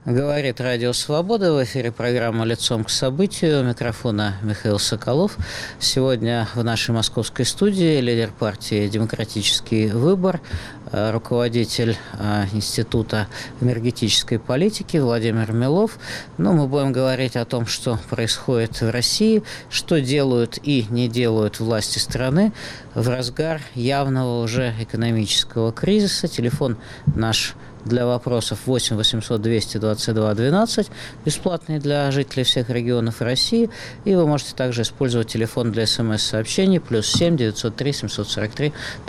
Говорит Радио Свобода. В эфире программа «Лицом к событию». У микрофона Михаил Соколов. Сегодня в нашей московской студии лидер партии «Демократический выбор», руководитель Института энергетической политики Владимир Милов. Мы будем говорить о том, что происходит в России, что делают и не делают власти страны в разгар явного уже экономического кризиса. Телефон наш для вопросов 8 800 222 12, бесплатный для жителей всех регионов России. И вы можете также использовать телефон для СМС-сообщений +7 903 743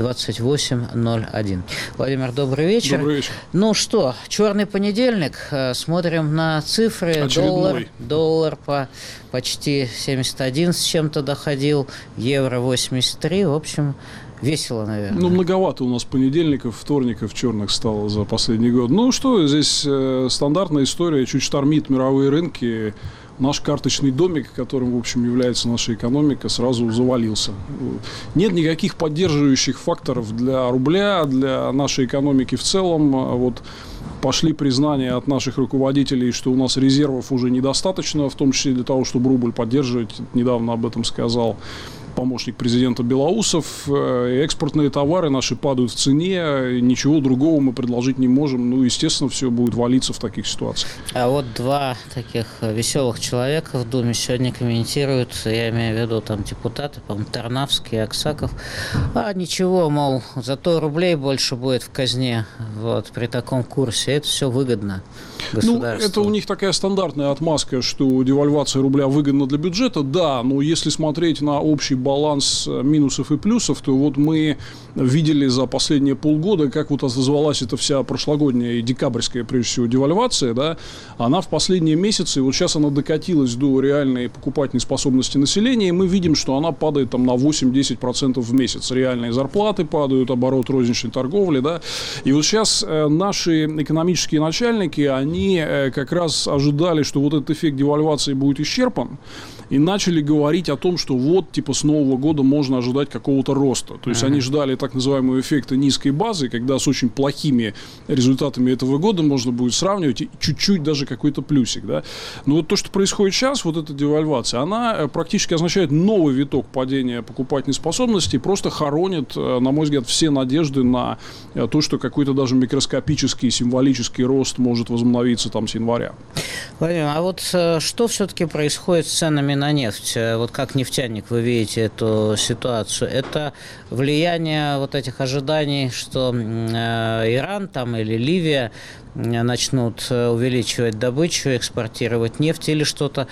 2801. Владимир, добрый вечер. Добрый вечер. Ну что, черный понедельник. Смотрим на цифры. Очередной. Доллар по почти 71 с чем-то доходил, евро 83. В общем, весело, наверное. Многовато у нас понедельников, вторников черных стало за последний год. Что, здесь стандартная история, чуть штормит мировые рынки. Наш карточный домик, которым, в общем, является наша экономика, сразу завалился. Нет никаких поддерживающих факторов для рубля, для нашей экономики в целом. Пошли признания от наших руководителей, что у нас резервов уже недостаточно, в том числе для того, чтобы рубль поддерживать. Недавно об этом сказал помощник президента Белоусов. Экспортные товары наши падают в цене, ничего другого мы предложить не можем. Естественно, все будет валиться в таких ситуациях. А два таких веселых человека в Думе сегодня комментируют, я имею в виду депутаты, по-моему, Тарнавский и Аксаков. Ничего, мол, зато рублей больше будет в казне при таком курсе. Это все выгодно государству. Это у них такая стандартная отмазка, что девальвация рубля выгодна для бюджета. Да, но если смотреть на общий баланс минусов и плюсов, то мы видели за последние полгода, как отозвалась эта вся прошлогодняя и декабрьская, прежде всего, девальвация, да, она в последние месяцы, сейчас она докатилась до реальной покупательной способности населения, и мы видим, что она падает на 8-10% в месяц. Реальные зарплаты падают, оборот розничной торговли, да, и сейчас наши экономические начальники, они как раз ожидали, что этот эффект девальвации будет исчерпан, и начали говорить о том, что с Нового года можно ожидать какого-то роста. То есть они ждали так называемого эффекта низкой базы, когда с очень плохими результатами этого года можно будет сравнивать и чуть-чуть даже какой-то плюсик. Да? Но то, что происходит сейчас, эта девальвация, она практически означает новый виток падения покупательной способности и просто хоронит, на мой взгляд, все надежды на то, что какой-то даже микроскопический символический рост может возобновиться с января. Владимир, что все-таки происходит с ценами на нефть? Как нефтяник вы видите эту ситуацию? Это влияние этих ожиданий, что Иран или Ливия начнут увеличивать добычу, экспортировать нефть или что-то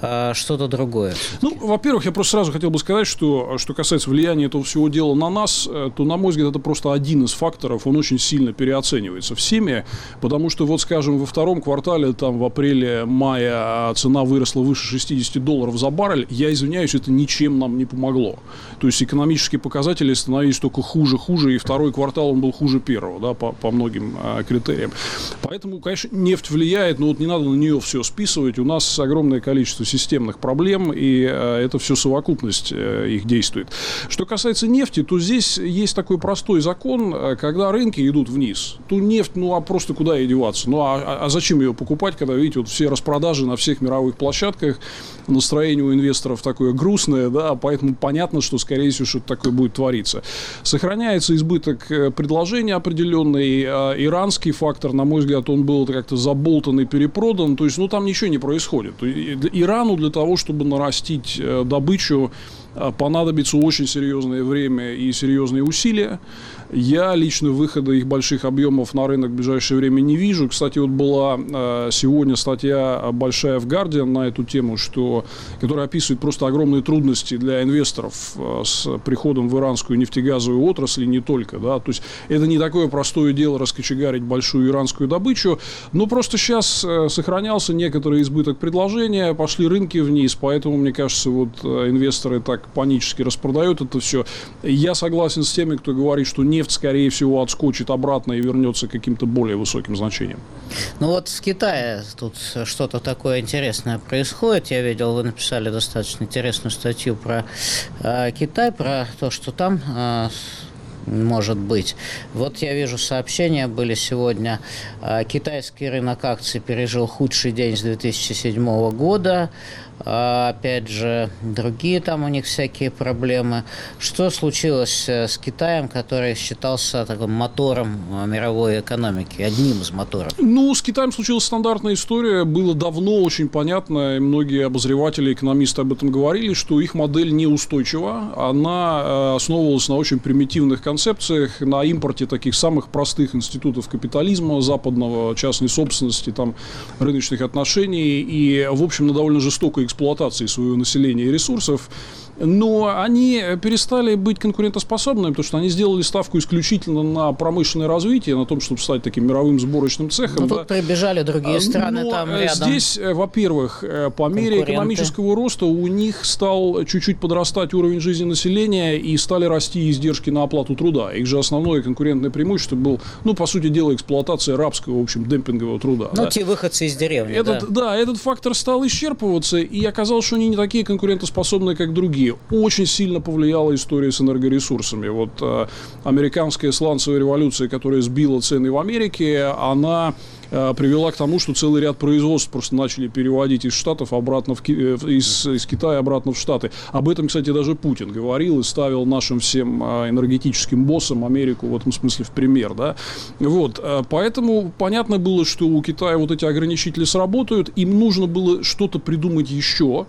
другое? Во-первых, я просто сразу хотел бы сказать, что касается влияния этого всего дела на нас, то, на мой взгляд, это просто один из факторов, он очень сильно переоценивается всеми, потому что, скажем, во втором квартале, в апреле-мае цена выросла выше $60 за баррель, я извиняюсь, это ничем нам не помогло. То есть экономические показатели становились только хуже, и второй квартал он был хуже первого, да, по многим критериям. Поэтому, конечно, нефть влияет, но не надо на нее все списывать. У нас огромное количество системных проблем, и это все совокупность их действует. Что касается нефти, то здесь есть такой простой закон, когда рынки идут вниз, то нефть, просто куда ей деваться? А зачем ее покупать, когда, видите, все распродажи на всех мировых площадках, настроение у инвесторов такое грустное, да, поэтому понятно, что, скорее всего, что-то такое будет твориться. Сохраняется избыток предложения определенный, иранский фактор, на мой взгляд, он был как-то заболтан и перепродан, то есть, там ничего не происходит. Ирану для того, чтобы нарастить добычу, понадобится очень серьезное время и серьезные усилия. Я лично выхода их больших объемов на рынок в ближайшее время не вижу. Кстати, была сегодня статья большая в Guardian на эту тему, которая описывает просто огромные трудности для инвесторов с приходом в иранскую нефтегазовую отрасль, и не только. Да? То есть это не такое простое дело раскочегарить большую иранскую добычу, но просто сейчас сохранялся некоторый избыток предложения, пошли рынки вниз, поэтому, мне кажется, инвесторы так панически распродают это все. Я согласен с теми, кто говорит, что нефть, скорее всего, отскочит обратно и вернется к каким-то более высоким значениям. В Китае тут что-то такое интересное происходит. Я видел, вы написали достаточно интересную статью про Китай, про то, что там может быть. Вот я вижу, сообщения были сегодня. Китайский рынок акций пережил худший день с 2007 года. Опять же, другие там у них всякие проблемы. Что случилось с Китаем, который считался таким мотором мировой экономики, одним из моторов? Ну, с Китаем случилась стандартная история. Было давно очень понятно, и многие обозреватели, экономисты об этом говорили, что их модель неустойчива. Она основывалась на очень примитивных концепциях, на импорте таких самых простых институтов капитализма западного, частной собственности, там, рыночных отношений и, в общем, на довольно жестокой эксплуатации своего населения и ресурсов. Но они перестали быть конкурентоспособными, потому что они сделали ставку исключительно на промышленное развитие, на том, чтобы стать таким мировым сборочным цехом. Ну, тут прибежали другие страны, там рядом. Здесь, во-первых, по мере экономического роста у них стал чуть-чуть подрастать уровень жизни населения и стали расти издержки на оплату труда. Их же основное конкурентное преимущество был, ну, по сути дела, эксплуатация рабского, в общем, демпингового труда. Ну, те выходцы из деревни, этот фактор стал исчерпываться, и оказалось, что они не такие конкурентоспособные, как другие. Очень сильно повлияла история с энергоресурсами. Вот американская сланцевая революция, которая сбила цены в Америке, она привела к тому, что целый ряд производств просто начали переводить из Штатов обратно из Китая обратно в Штаты. Об этом, кстати, даже Путин говорил и ставил нашим всем энергетическим боссам Америку в этом смысле в пример. Да? Вот. Поэтому понятно было, что у Китая вот эти ограничители сработают, им нужно было что-то придумать еще.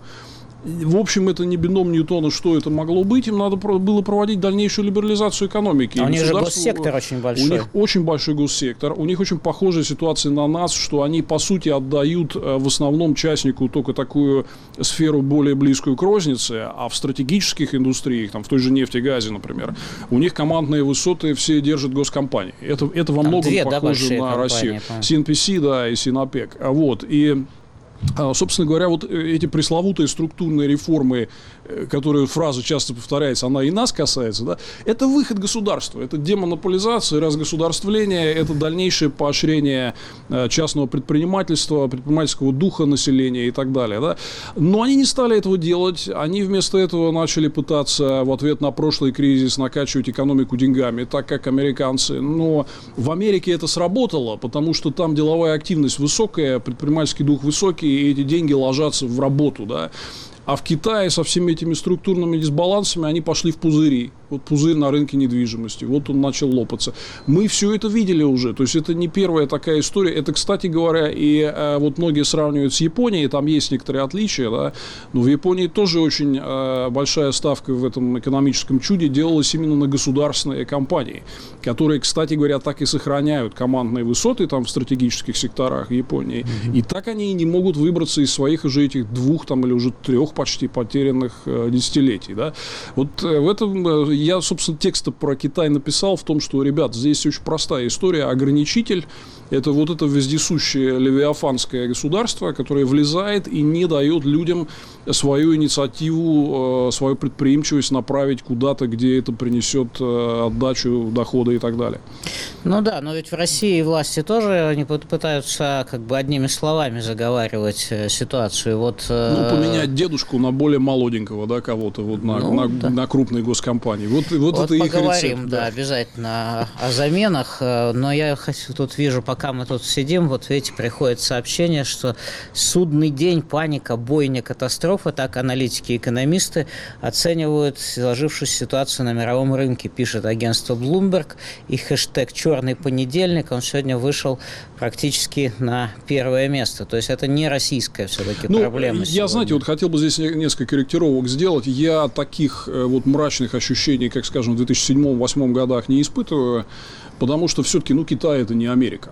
В общем, это не бином Ньютона, что это могло быть. Им надо было проводить дальнейшую либерализацию экономики. А у них же госсектор очень большой. У них очень большой госсектор. У них очень похожая ситуация на нас, что они, по сути, отдают в основном частнику только такую сферу более близкую к рознице, а в стратегических индустриях, там, в той же нефти и газе, например, у них командные высоты все держат госкомпании. Это во многом похоже на Россию. CNPC, да, и Синопек. Вот. И собственно говоря, вот эти пресловутые структурные реформы, которые фраза часто повторяется, она и нас касается, да, это выход государства, это демонополизация, разгосударствление, это дальнейшее поощрение частного предпринимательства, предпринимательского духа населения и так далее. Да. Но они не стали этого делать, они вместо этого начали пытаться в ответ на прошлый кризис накачивать экономику деньгами, так как американцы. Но в Америке это сработало, потому что там деловая активность высокая, предпринимательский дух высокий, и эти деньги ложатся в работу, да. А в Китае со всеми этими структурными дисбалансами они пошли в пузыри. Вот пузырь на рынке недвижимости. Вот он начал лопаться. Мы все это видели уже. То есть, это не первая такая история. Это, кстати говоря, и вот многие сравнивают с Японией. Там есть некоторые отличия, да. Но в Японии тоже очень большая ставка в этом экономическом чуде делалась именно на государственные компании, которые, кстати говоря, так и сохраняют командные высоты там в стратегических секторах Японии. И так они и не могут выбраться из своих уже этих 2 там, или уже 3 почти потерянных десятилетий. Да? Вот в этом я, собственно, текст про Китай написал в том, что, ребят, здесь очень простая история. Ограничитель – это вот это вездесущее левиафанское государство, которое влезает и не дает людям свою инициативу, свою предприимчивость направить куда-то, где это принесет отдачу, дохода и так далее. Ну да, но ведь в России власти тоже они пытаются как бы одними словами заговаривать ситуацию. Вот, поменять дедушку на более молоденького, да, кого-то, вот на крупные госкомпании. Вот это их рецепт. Поговорим, да, обязательно о заменах. Но я тут вижу, пока мы тут сидим, вот видите, приходит сообщение, что судный день, паника, бойня, катастрофа, так аналитики и экономисты оценивают сложившуюся ситуацию на мировом рынке, пишет агентство Bloomberg, и хэштег «Черный понедельник», он сегодня вышел практически на первое место. То есть это не российская все-таки проблема. Я, знаете, вот хотел бы здесь несколько корректировок сделать. Я таких вот мрачных ощущений, как, скажем, в 2007-2008 годах не испытываю, потому что все-таки, Китай – это не Америка.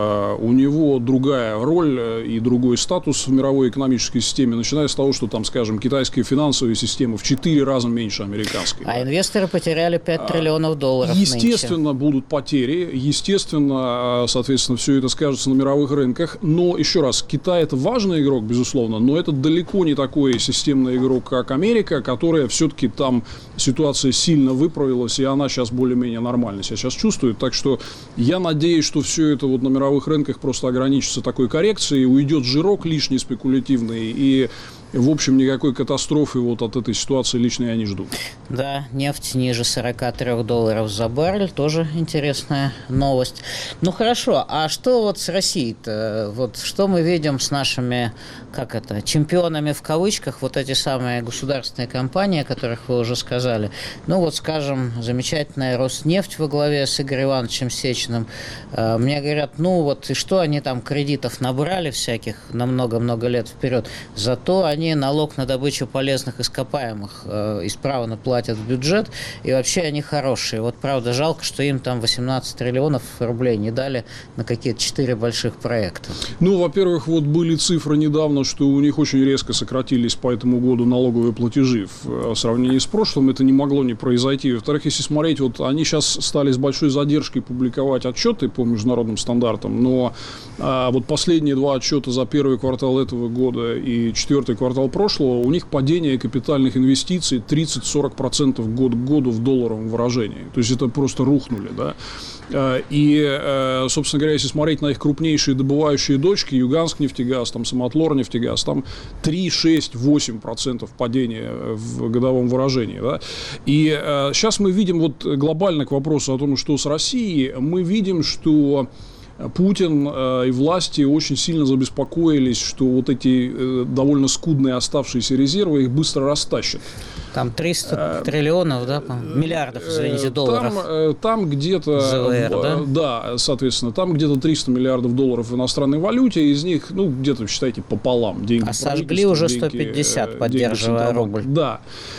У него другая роль и другой статус в мировой экономической системе, начиная с того, что там, скажем, китайская финансовая система в 4 раза меньше американской. А инвесторы потеряли 5 триллионов долларов. Естественно, будут потери, естественно, соответственно, все это скажется на мировых рынках, но, еще раз, Китай – это важный игрок, безусловно, но это далеко не такой системный игрок, как Америка, которая все-таки там ситуация сильно выправилась, и она сейчас более-менее нормально себя сейчас чувствует, так что я надеюсь, что все это вот на мировых рынках просто ограничится такой коррекцией, уйдет жирок лишний спекулятивный, и в общем, никакой катастрофы вот от этой ситуации лично я не жду. Да, нефть ниже $43 за баррель, тоже интересная новость. Ну хорошо, а что вот с Россией-то? Вот что мы видим с нашими, чемпионами в кавычках, вот эти самые государственные компании, о которых вы уже сказали. Ну вот, скажем, замечательная Роснефть во главе с Игорем Ивановичем Сечиным. Мне говорят, и что они там кредитов набрали всяких на много-много лет вперед, зато они налог на добычу полезных ископаемых исправно платят в бюджет, и вообще они хорошие. Вот правда жалко, что им там 18 триллионов рублей не дали на какие-то 4 больших проекта. Ну, во-первых, вот были цифры недавно, что у них очень резко сократились по этому году налоговые платежи в сравнении с прошлым. Это не могло не произойти. Во-вторых, если смотреть, вот они сейчас стали с большой задержкой публиковать отчеты по международным стандартам, но вот последние 2 отчета за первый квартал этого года и 4-й квартал прошлого, у них падение капитальных инвестиций 30-40% год к году в долларовом выражении. То есть это просто рухнули, да. И, собственно говоря, если смотреть на их крупнейшие добывающие дочки, Юганск-нефтегаз, там Самотлор-нефтегаз, там 3, 6, 8% падения в годовом выражении. Да? И сейчас мы видим, вот глобально к вопросу о том, что с Россией, мы видим, что Путин и власти очень сильно забеспокоились, что вот эти довольно скудные оставшиеся резервы их быстро растащат. Там 300 триллионов, да, миллиардов, извините, долларов. Там где-то, ЗВР, да, соответственно, там где-то 300 миллиардов долларов в иностранной валюте, из них, где-то, считайте, пополам. Деньги сожгли уже 150, поддерживая рубль. Да.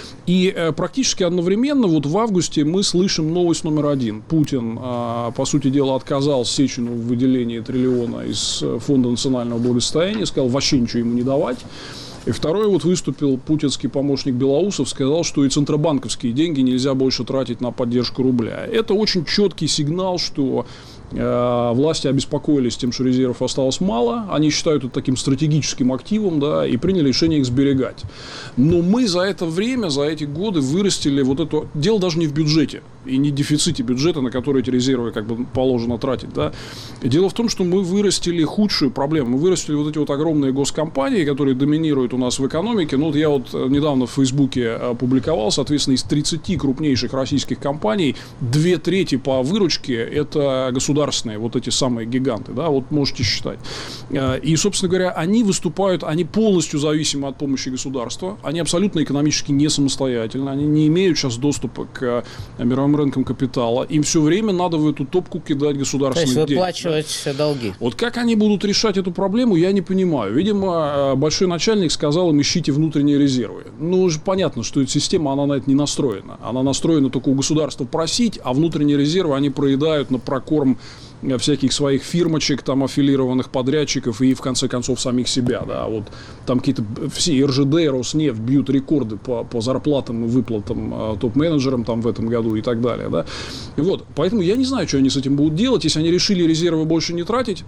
И практически одновременно вот в августе мы слышим новость номер 1. Путин, по сути дела, отказал Сечину в выделении триллиона из Фонда национального благосостояния, сказал вообще ничего ему не давать. И второй, вот выступил путинский помощник Белоусов, сказал, что и центробанковские деньги нельзя больше тратить на поддержку рубля. Это очень четкий сигнал, что власти обеспокоились тем, что резервов осталось мало, они считают это таким стратегическим активом, да, и приняли решение их сберегать. Но мы за это время, за эти годы вырастили вот это... Дело даже не в бюджете и не в дефиците бюджета, на который эти резервы положено тратить, да. Дело в том, что мы вырастили худшую проблему. Мы вырастили вот эти вот огромные госкомпании, которые доминируют у нас в экономике. Ну, вот я вот недавно в Фейсбуке опубликовал, соответственно, из 30 крупнейших российских компаний 2/3 по выручке это государственные, вот эти самые гиганты, да, вот можете считать. И, собственно говоря, они выступают, они полностью зависимы от помощи государства, они абсолютно экономически не самостоятельны, они не имеют сейчас доступа к мировым рынкам капитала, им все время надо в эту топку кидать государственных денег. То есть выплачивать долги. Вот как они будут решать эту проблему, я не понимаю. Видимо, большой начальник сказал им, ищите внутренние резервы. Ну, уже понятно, что эта система, она на это не настроена. Она настроена только у государства просить, а внутренние резервы они проедают на прокорм всяких своих фирмочек, там, аффилированных подрядчиков и, в конце концов, самих себя, да, вот там какие-то все РЖД, Роснефть бьют рекорды по зарплатам и выплатам топ-менеджерам там в этом году и так далее, да, и вот, поэтому я не знаю, что они с этим будут делать, если они решили резервы больше не тратить,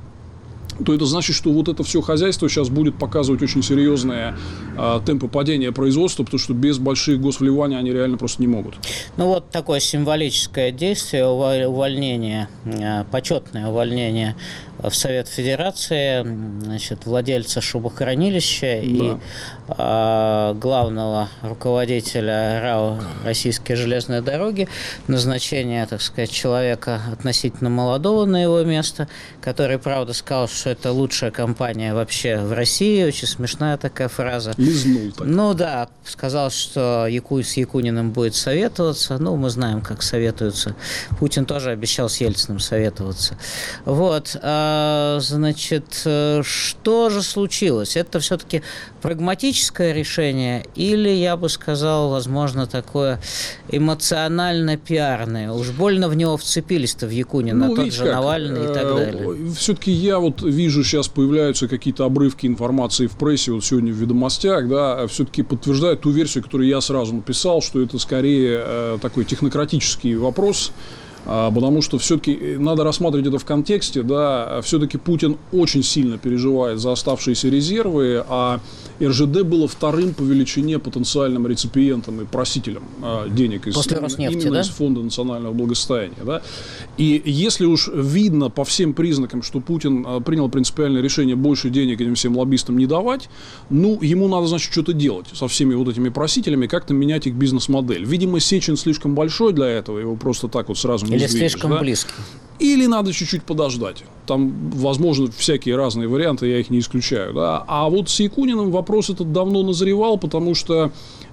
то это значит, что вот это все хозяйство сейчас будет показывать очень серьезные темпы падения производства, потому что без больших госвливаний они реально просто не могут. Ну вот такое символическое действие, увольнение, почетное увольнение в Совет Федерации, значит, владельца шубохранилища, да, и главного руководителя РАО «Российские железные дороги», назначение, так сказать, человека относительно молодого на его место, который, правда, сказал, что это лучшая компания вообще в России. Очень смешная такая фраза. Лизнул так. Ну да, сказал, что с Якуниным будет советоваться. Ну, мы знаем, как советуются. Путин тоже обещал с Ельциным советоваться. Вот. Значит, что же случилось? Это все-таки прагматическое решение или, я бы сказал, возможно, такое эмоционально-пиарное? Уж больно в него вцепились-то в Якунина, тот же Навальный и так далее. Все-таки я вот вижу, сейчас появляются какие-то обрывки информации в прессе, вот сегодня в «Ведомостях», да, все-таки подтверждают ту версию, которую я сразу написал, что это скорее такой технократический вопрос, потому что все-таки надо рассматривать это в контексте, да, все-таки Путин очень сильно переживает за оставшиеся резервы, а РЖД было вторым по величине потенциальным реципиентом и просителем денег именно из Фонда национального благосостояния. Да? И если уж видно по всем признакам, что Путин принял принципиальное решение больше денег этим всем лоббистам не давать, ну, ему надо, значит, что-то делать со всеми вот этими просителями, как-то менять их бизнес-модель. Видимо, Сечин слишком большой для этого, его просто так вот сразу не сдвинешь. Или слишком близкий. Или надо чуть-чуть подождать. Там, возможно, всякие разные варианты, я их не исключаю. Да? А вот с Якуниным вопрос этот давно назревал, потому что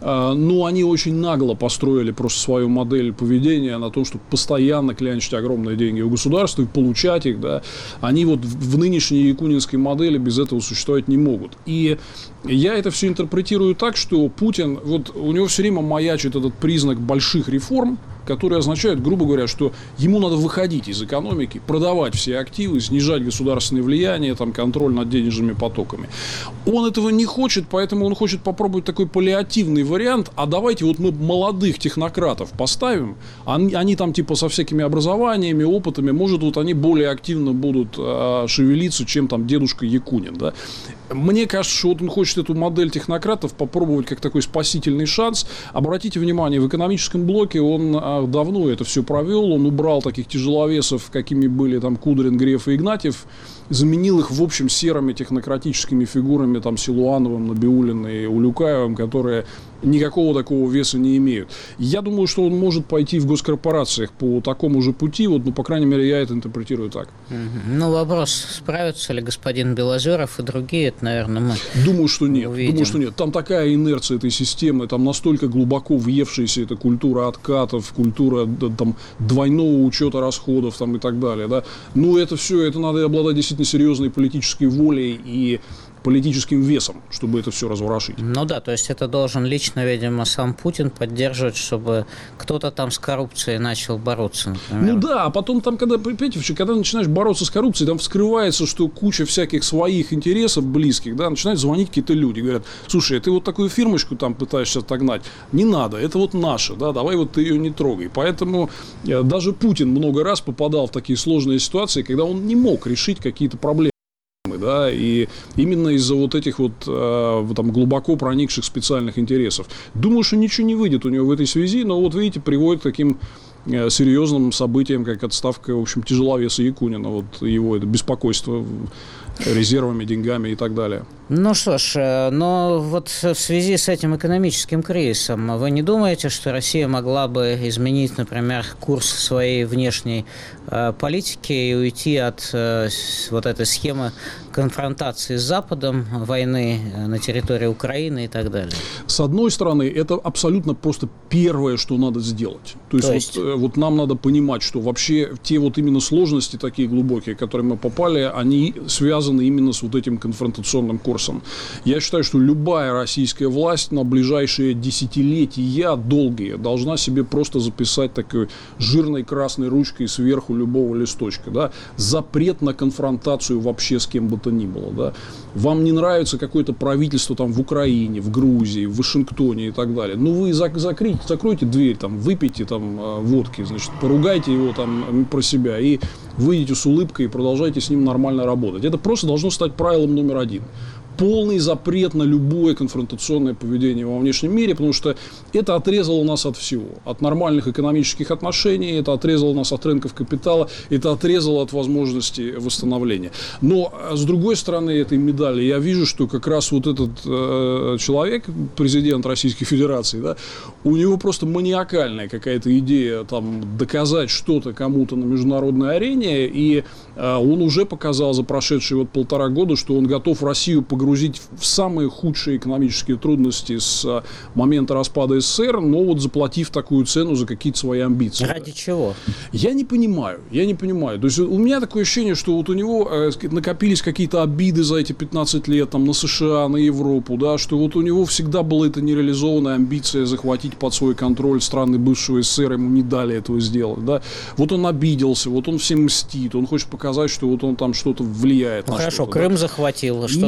они очень нагло построили просто свою модель поведения на том, чтобы постоянно клянчить огромные деньги у государства и получать их. Да? Они вот в нынешней якунинской модели без этого существовать не могут. И я это все интерпретирую так, что Путин, вот у него все время маячит этот признак больших реформ, которые означают, грубо говоря, что ему надо выходить из экономики, продавать все активы, снижать государственное влияние, там, контроль над денежными потоками. Он этого не хочет, поэтому он хочет попробовать такой паллиативный вариант. А давайте вот мы молодых технократов поставим, они там типа со всякими образованиями, опытами, может, вот они более активно будут шевелиться, чем там дедушка Якунин. Да? Мне кажется, что вот он хочет эту модель технократов попробовать как такой спасительный шанс. Обратите внимание, в экономическом блоке он давно это все провел. Он убрал таких тяжеловесов, какими были там Кудрин, Греф и Игнатьев, заменил их, в общем, серыми технократическими фигурами, там, Силуановым, Набиуллиным и Улюкаевым, которые никакого такого веса не имеют. Я думаю, что он может пойти в госкорпорациях по такому же пути, вот, ну, по крайней мере, я это интерпретирую так. Ну, вопрос, справятся ли господин Белозеров и другие, это, наверное, мы Думаю, что нет. увидим. Думаю, что нет. Там такая инерция этой системы, там настолько глубоко въевшаяся эта культура откатов, культура там, двойного учета расходов там, и так далее. Да? Ну, это все, это надо обладать действительно серьезной политической волей и политическим весом, чтобы это все разворошить. Ну да, то есть это должен лично, видимо, сам Путин поддерживать, чтобы кто-то там с коррупцией начал бороться, например. Ну да, а потом там, когда начинаешь бороться с коррупцией, там вскрывается, что куча всяких своих интересов близких, да, начинают звонить какие-то люди, говорят, слушай, ты вот такую фирмочку там пытаешься отогнать, не надо, это вот наша, да, давай вот ты ее не трогай. Поэтому даже Путин много раз попадал в такие сложные ситуации, когда он не мог решить какие-то проблемы. Да, и именно из-за вот этих вот там глубоко проникших специальных интересов. Думаю, что ничего не выйдет у него в этой связи, но вот видите, приводит к таким серьезным событиям, как отставка, в общем, тяжеловеса Якунина, вот его это беспокойство резервами, деньгами и так далее. Ну что ж, но вот в связи с этим экономическим кризисом, вы не думаете, что Россия могла бы изменить, например, курс своей внешней политики и уйти от вот этой схемы конфронтации с Западом, войны на территории Украины и так далее? С одной стороны, это абсолютно просто первое, что надо сделать. То есть вот нам надо понимать, что вообще те вот именно сложности такие глубокие, в которые мы попали, они связаны именно с вот этим конфронтационным курсом. Я считаю, что любая российская власть на ближайшие десятилетия долгие должна себе просто записать такой жирной красной ручкой сверху любого листочка. Да? Запрет на конфронтацию вообще с кем бы то ни было. Да? Вам не нравится какое-то правительство там в Украине, в Грузии, в Вашингтоне и так далее. Ну, вы закройте дверь, там, выпейте там водки, значит, поругайте его там про себя и выйдите с улыбкой и продолжайте с ним нормально работать. Это просто должно стать правилом номер один. Полный запрет на любое конфронтационное поведение во внешнем мире, потому что это отрезало нас от всего. От нормальных экономических отношений, это отрезало нас от рынков капитала, это отрезало от возможности восстановления. Но, с другой стороны этой медали, я вижу, что как раз вот этот человек, президент Российской Федерации, да, у него просто маниакальная какая-то идея там, доказать что-то кому-то на международной арене, и он уже показал за прошедшие вот 1,5 года, что он готов Россию погрузить в самые худшие экономические трудности с момента распада СССР, но вот заплатив такую цену за какие-то свои амбиции. Ради чего? Я не понимаю. То есть у меня такое ощущение, что вот у него накопились какие-то обиды за эти 15 лет там, на США, на Европу, да, что вот у него всегда была эта нереализованная амбиция захватить под свой контроль страны бывшего СССР, ему не дали этого сделать. Да. Вот он обиделся, вот он всем мстит, он хочет показать, что вот он там что-то влияет. Ну, хорошо, Крым захватил, что дальше?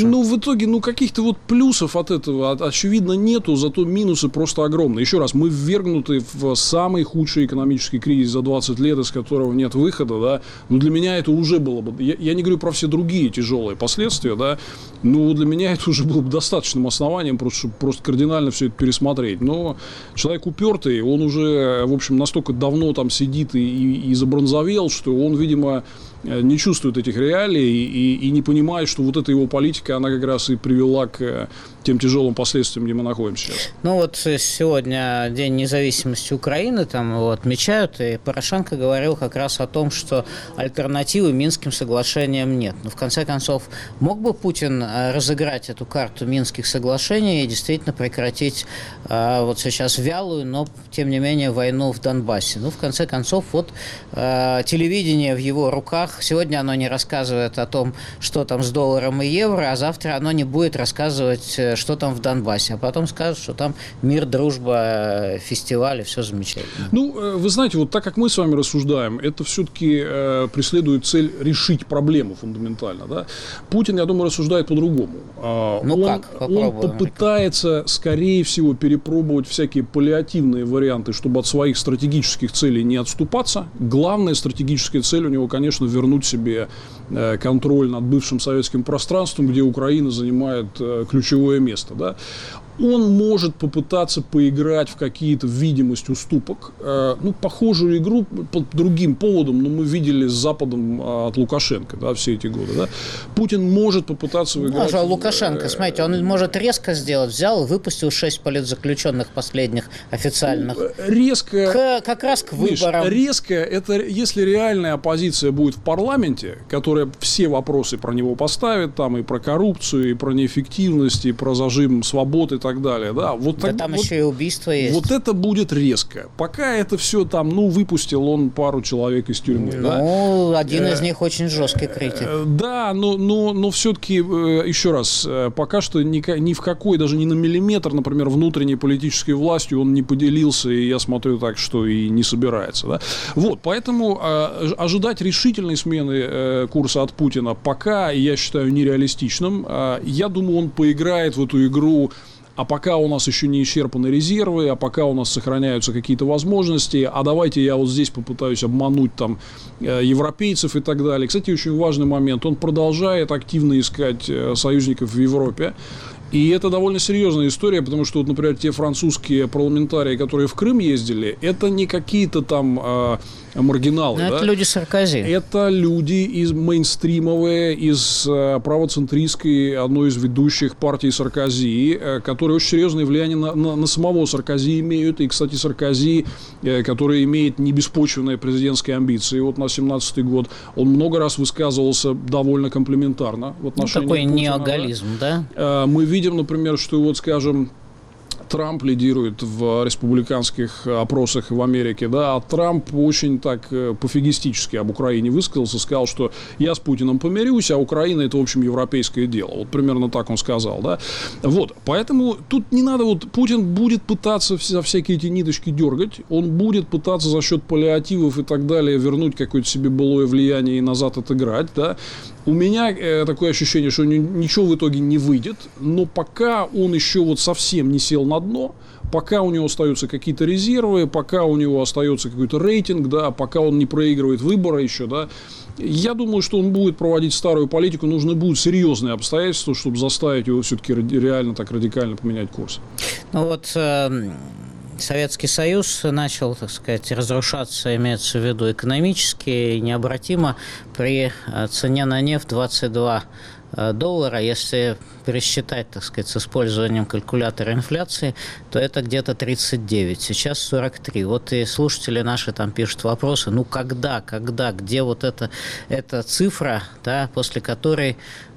Ну, в итоге, каких-то вот плюсов от этого, очевидно, нету, зато минусы просто огромные. Еще раз, мы ввергнуты в самый худший экономический кризис за 20 лет, из которого нет выхода, да. Но для меня это уже было бы... Я не говорю про все другие тяжелые последствия, да, но для меня это уже было бы достаточным основанием просто кардинально все это пересмотреть. Но человек упертый, он уже, в общем, настолько давно там сидит и забронзовел, что он, видимо, не чувствует этих реалий и не понимает, что вот эта его политика, она как раз и привела к тем тяжелым последствиям, где мы находимся сейчас. Ну вот сегодня День независимости Украины, там его отмечают, и Порошенко говорил как раз о том, что альтернативы Минским соглашениям нет. Но в конце концов, мог бы Путин разыграть эту карту Минских соглашений и действительно прекратить вот сейчас вялую, но тем не менее войну в Донбассе? Ну, в конце концов, вот телевидение в его руках. Сегодня оно не рассказывает о том, что там с долларом и евро, а завтра оно не будет рассказывать, что там в Донбассе. А потом скажут, что там мир, дружба, фестивали, все замечательно. Ну, вы знаете, вот так как мы с вами рассуждаем, это все-таки преследует цель решить проблему фундаментально. Да? Путин, я думаю, рассуждает по-другому. Он попытается, скорее всего, перепробовать всякие паллиативные варианты, чтобы от своих стратегических целей не отступаться. Главная стратегическая цель у него, конечно, вернуть себе контроль над бывшим советским пространством, где Украина занимает ключевое место. Да? Он может попытаться поиграть в какие-то видимость уступок. Похожую игру по другим поводам, но мы видели с Западом от Лукашенко, да, все эти годы. Да? Путин может попытаться выиграть. А Лукашенко, смотрите, он может резко сделать, взял и выпустил 6 политзаключенных последних официальных. Резко. Как раз к выборам. Резко, это если реальная оппозиция будет в парламенте, которая все вопросы про него поставит, там и про коррупцию, и про неэффективность, и про зажим свободы и так далее. Да, там еще и убийство есть. Вот это будет резко. Пока это все там, выпустил он пару человек из тюрьмы. Один из них очень жесткий критик. Да, но все-таки, еще раз, пока что ни в какой, даже ни на миллиметр, например, внутренней политической властью он не поделился, и я смотрю так, что и не собирается. Да? Вот, поэтому ожидать решительной смены курса от Путина пока, я считаю, нереалистичным. Я думаю, он поиграет в эту игру. А пока у нас еще не исчерпаны резервы, а пока у нас сохраняются какие-то возможности, а давайте я вот здесь попытаюсь обмануть там европейцев и так далее. Кстати, очень важный момент. Он продолжает активно искать союзников в Европе. И это довольно серьезная история, потому что, вот, например, те французские парламентарии, которые в Крым ездили, это не какие-то там маргиналы. Это люди Саркози. Это люди мейнстримовые, из правоцентристской, одной из ведущих партий Саркози, которые очень серьезное влияние на самого Саркози имеют. И, кстати, Саркози, который имеет небеспочвенные президентские амбиции вот на 2017 год, он много раз высказывался довольно комплиментарно в отношении такой Путина. неоголизм, да? Мы видим, например, что вот, скажем, Трамп лидирует в республиканских опросах в Америке, да, а Трамп очень так пофигистически об Украине высказался, сказал, что я с Путиным помирюсь, а Украина это, в общем, европейское дело. Вот примерно так он сказал, да. Вот, поэтому тут не надо, вот Путин будет пытаться за всякие эти ниточки дергать, он будет пытаться за счет паллиативов и так далее вернуть какое-то себе былое влияние и назад отыграть, да. У меня такое ощущение, что ничего в итоге не выйдет, но пока он еще вот совсем не сел на дно, пока у него остаются какие-то резервы, пока у него остается какой-то рейтинг, да, пока он не проигрывает выборы еще, да, я думаю, что он будет проводить старую политику, нужны будут серьезные обстоятельства, чтобы заставить его все-таки реально так радикально поменять курс. Ну вот Советский Союз начал, так сказать, разрушаться, имеется в виду экономически, необратимо при цене на нефть 22 доллара. Если пересчитать, так сказать, с использованием калькулятора инфляции, то это где-то 39, сейчас 43. Вот и слушатели наши там пишут вопросы, когда, где вот эта цифра, да, после которой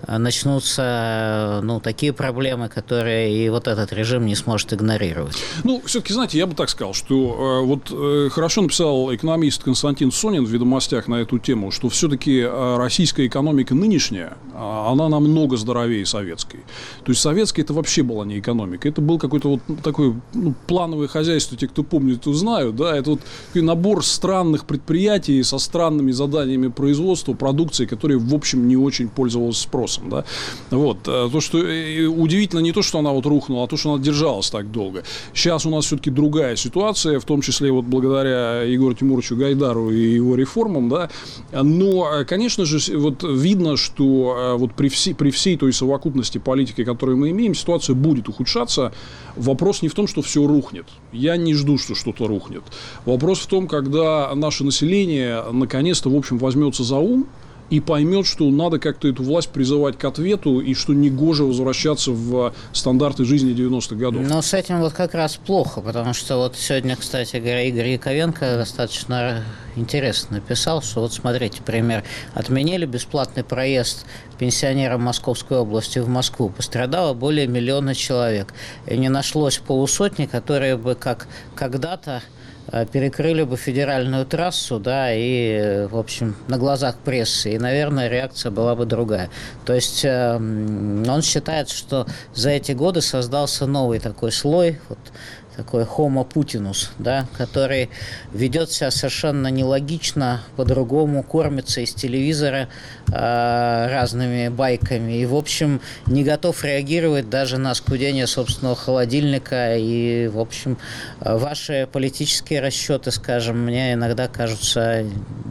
начнутся такие проблемы, которые и вот этот режим не сможет игнорировать. Все-таки, знаете, я бы так сказал, что хорошо написал экономист Константин Сонин в «Ведомостях» на эту тему, что все-таки российская экономика нынешняя, она она намного здоровее советской. То есть советская это вообще была не экономика, это был какой-то вот такой плановое хозяйство, те, кто помнит, то знают, да, это вот такой набор странных предприятий со странными заданиями производства продукции, которые, в общем, не очень пользовалась спросом, да. Вот. То, что удивительно не то, что она вот рухнула, а то, что она держалась так долго. Сейчас у нас все-таки другая ситуация, в том числе вот благодаря Егору Тимуровичу Гайдару и его реформам, да. Но, конечно же, вот видно, что вот при всей той совокупности политики, которую мы имеем, ситуация будет ухудшаться. Вопрос не в том, что все рухнет. Я не жду, что что-то рухнет. Вопрос в том, когда наше население наконец-то, в общем, возьмется за ум и поймет, что надо как-то эту власть призывать к ответу, и что негоже возвращаться в стандарты жизни 90-х годов. Но с этим вот как раз плохо, потому что вот сегодня, кстати говоря, Игорь Яковенко достаточно интересно написал, что вот смотрите, пример, отменили бесплатный проезд пенсионерам Московской области в Москву, пострадало более 1 миллиона человек, и не нашлось полусотни, которые бы как когда-то перекрыли бы федеральную трассу, да, и, в общем, на глазах прессы, и, наверное, реакция была бы другая. То есть он считает, что за эти годы создался новый такой слой, вот, такой homo putinus, да, который ведет себя совершенно нелогично, по-другому, кормится из телевизора разными байками и, в общем, не готов реагировать даже на скудение собственного холодильника. И, в общем, ваши политические расчеты, скажем, мне иногда кажутся,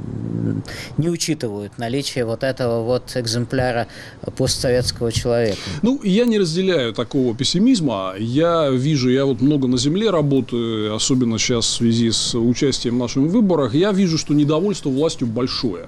не учитывают наличие вот этого вот экземпляра постсоветского человека. Ну, я не разделяю такого пессимизма. Я вот много на земле работаю, особенно сейчас в связи с участием в наших выборах. Я вижу, что недовольство властью большое.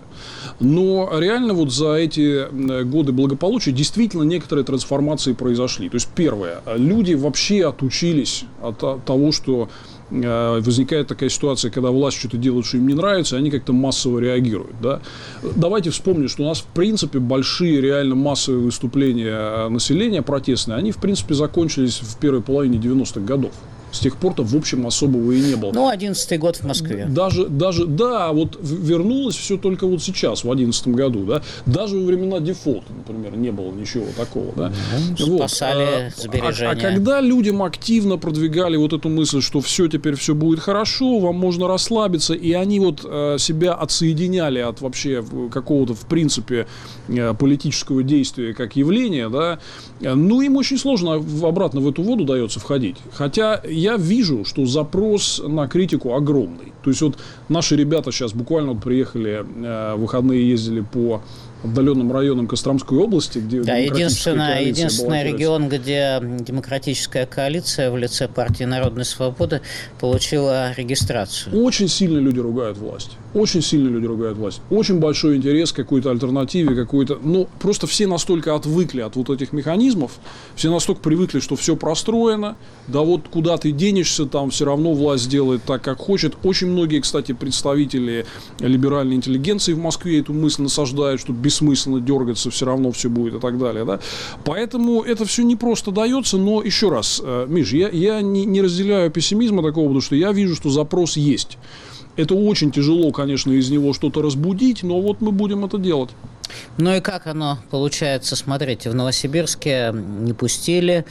Но реально вот за эти годы благополучия действительно некоторые трансформации произошли. То есть, первое, люди вообще отучились от того, что возникает такая ситуация, когда власть что-то делает, что им не нравится, и они как-то массово реагируют. Да? Давайте вспомним, что у нас, в принципе, большие реально массовые выступления населения протестные, они, в принципе, закончились в первой половине 90-х годов. С тех пор-то, в общем, особого и не было. Ну, 11-й год в Москве. Даже, да, вот вернулось все только вот сейчас, в 2011 году, да. Даже во времена дефолта, например, не было ничего такого, да. Спасали сбережения. А когда людям активно продвигали вот эту мысль, что все, теперь все будет хорошо, вам можно расслабиться, и они вот себя отсоединяли от вообще какого-то, в принципе, политического действия как явления, да, ну, им очень сложно обратно в эту воду дается входить. Хотя я вижу, что запрос на критику огромный. То есть, вот наши ребята сейчас буквально вот приехали, в выходные ездили по отдаленным районам Костромской области, где да, единственный регион, где демократическая коалиция в лице партии Народной свободы получила регистрацию. Очень сильно люди ругают власть. Очень сильно люди ругают власть. Очень большой интерес к какой-то альтернативе, какой-то... Ну, просто все настолько отвыкли от вот этих механизмов, все настолько привыкли, что все простроено, да вот куда ты денешься, там все равно власть делает так, как хочет. Очень многие, кстати, представители либеральной интеллигенции в Москве эту мысль насаждают, что бессмысленно дергаться, все равно все будет и так далее. Да? Поэтому это все не просто дается, но еще раз, Миш, я не разделяю пессимизма такого, потому что я вижу, что запрос есть. Это очень тяжело, конечно, из него что-то разбудить, но вот мы будем это делать. Ну и как оно получается? Смотрите, в Новосибирске не пустили,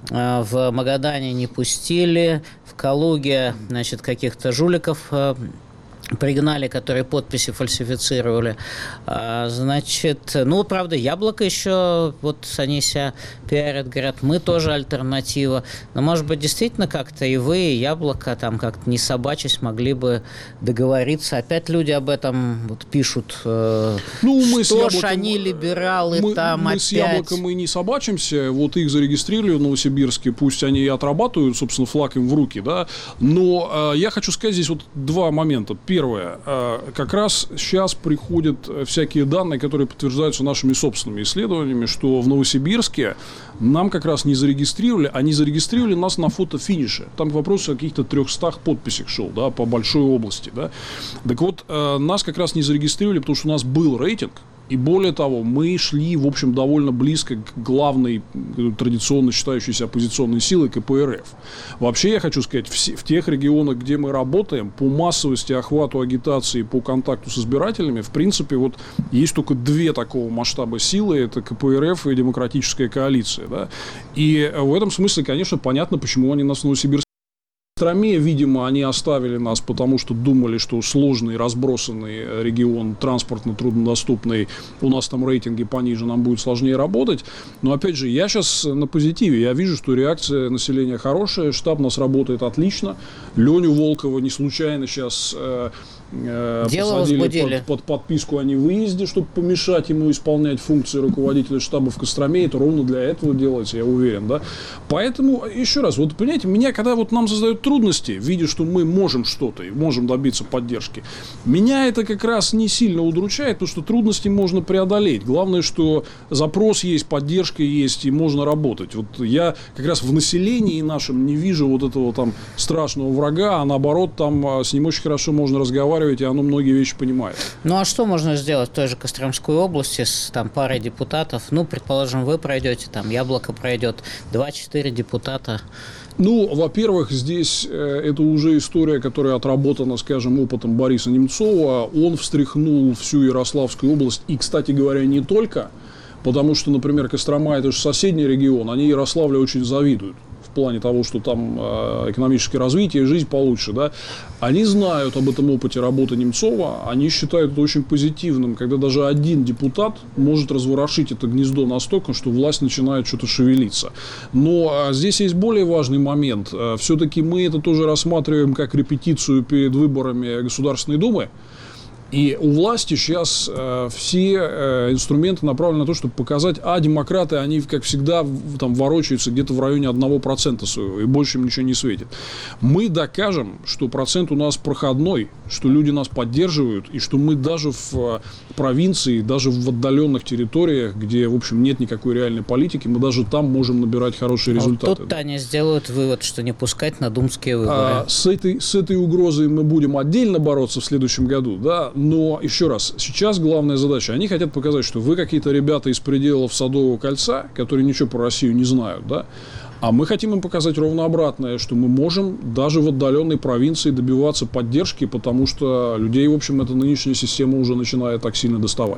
в Магадане не пустили, в Калуге, значит, каких-то жуликов пригнали, которые подписи фальсифицировали. Значит, ну, правда, Яблоко еще, вот они себя пиарят, говорят, мы тоже альтернатива. Но, может быть, действительно как-то и вы, и Яблоко, там как-то не собачись, могли бы договориться. Опять люди об этом вот пишут, что ж они либералы, мы опять... с Яблоком мы не собачимся, вот их зарегистрировали в Новосибирске, пусть они и отрабатывают, собственно, флаг им в руки, да, но я хочу сказать здесь вот два момента. Первое. Как раз сейчас приходят всякие данные, которые подтверждаются нашими собственными исследованиями, что в Новосибирске нам как раз не зарегистрировали, они зарегистрировали нас на фотофинише. Там вопрос о каких-то 300 подписях шел, да, по большой области. Да. Так вот, нас как раз не зарегистрировали, потому что у нас был рейтинг, И более того, мы шли, в общем, довольно близко к главной, традиционно считающейся оппозиционной силой КПРФ. Вообще, я хочу сказать, в тех регионах, где мы работаем, по массовости, охвату агитации, по контакту с избирателями, в принципе, вот есть только две такого масштаба силы, это КПРФ и Демократическая коалиция. Да? И в этом смысле, конечно, понятно, почему они нас в Новосибирске. В Костроме, видимо, они оставили нас, потому что думали, что сложный, разбросанный регион, транспортно труднодоступный, у нас там рейтинги пониже, нам будет сложнее работать. Но, опять же, я сейчас на позитиве. Я вижу, что реакция населения хорошая, штаб у нас работает отлично. Леню Волкова не случайно сейчас посадили под подписку о невыезде, чтобы помешать ему исполнять функции руководителя штаба в Костроме. Это ровно для этого делается, я уверен. Да? Поэтому, еще раз, вот понимаете, меня, когда вот нам создают трудности, видя, что мы можем что-то и можем добиться поддержки, меня это как раз не сильно удручает, потому что трудности можно преодолеть. Главное, что запрос есть, поддержка есть, и можно работать. Вот я как раз в населении нашем не вижу вот этого там страшного врага, а наоборот, там с ним очень хорошо можно разговаривать, и оно многие вещи понимает. Ну, а что можно сделать в той же Костромской области с там парой депутатов? Ну, предположим, вы пройдете, там Яблоко пройдет, 2-4 депутата. Ну, во-первых, здесь это уже история, которая отработана, скажем, опытом Бориса Немцова. Он встряхнул всю Ярославскую область, и, кстати говоря, не только, потому что, например, Кострома – это же соседний регион, они Ярославлю очень завидуют в плане того, что там экономическое развитие, жизнь получше, да. Они знают об этом опыте работы Немцова, они считают это очень позитивным, когда даже один депутат может разворошить это гнездо настолько, что власть начинает что-то шевелиться. Но здесь есть более важный момент. Все-таки мы это тоже рассматриваем как репетицию перед выборами Государственной Думы. И у власти сейчас все инструменты направлены на то, чтобы показать, демократы, они, как всегда, там ворочаются где-то в районе 1% своего, и больше им ничего не светит. Мы докажем, что процент у нас проходной, что люди нас поддерживают, и что мы даже в провинции, даже в отдаленных территориях, где, в общем, нет никакой реальной политики, мы даже там можем набирать хорошие результаты. Вот тут они сделают вывод, что не пускать на думские выборы. С этой угрозой мы будем отдельно бороться в следующем году, да. Но, еще раз, сейчас главная задача. Они хотят показать, что вы какие-то ребята из пределов Садового кольца, которые ничего про Россию не знают, да? А мы хотим им показать ровно обратное, что мы можем даже в отдаленной провинции добиваться поддержки, потому что людей, в общем, эта нынешняя система уже начинает так сильно доставать.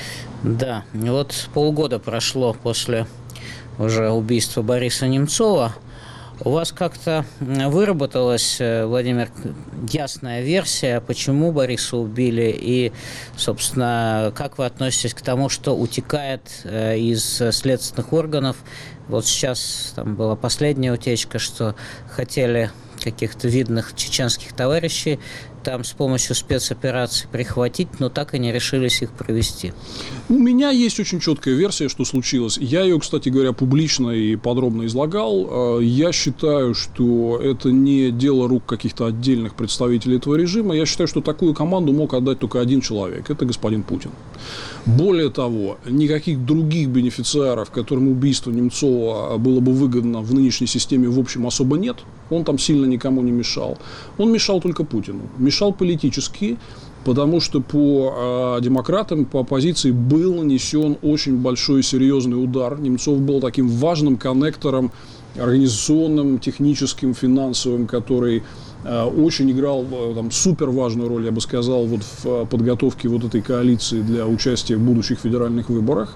Да, вот полгода прошло после уже убийства Бориса Немцова. У вас как-то выработалась, Владимир, ясная версия, почему Бориса убили, и, собственно, как вы относитесь к тому, что утекает из следственных органов? Вот сейчас там была последняя утечка, что хотели каких-то видных чеченских товарищей там с помощью спецопераций прихватить, но так и не решились их провести. У меня есть очень четкая версия, что случилось. Я ее, кстати говоря, публично и подробно излагал. Я считаю, что это не дело рук каких-то отдельных представителей этого режима. Я считаю, что такую команду мог отдать только один человек. Это господин Путин. Более того, никаких других бенефициаров, которым убийство Немцова было бы выгодно в нынешней системе, в общем, особо нет. Он там сильно никому не мешал. Он мешал только Путину. Мешал политически, потому что по демократам, по оппозиции был нанесен очень большой и серьезный удар. Немцов был таким важным коннектором организационным, техническим, финансовым, который очень играл там супер важную роль, я бы сказал, вот в подготовке вот этой коалиции для участия в будущих федеральных выборах.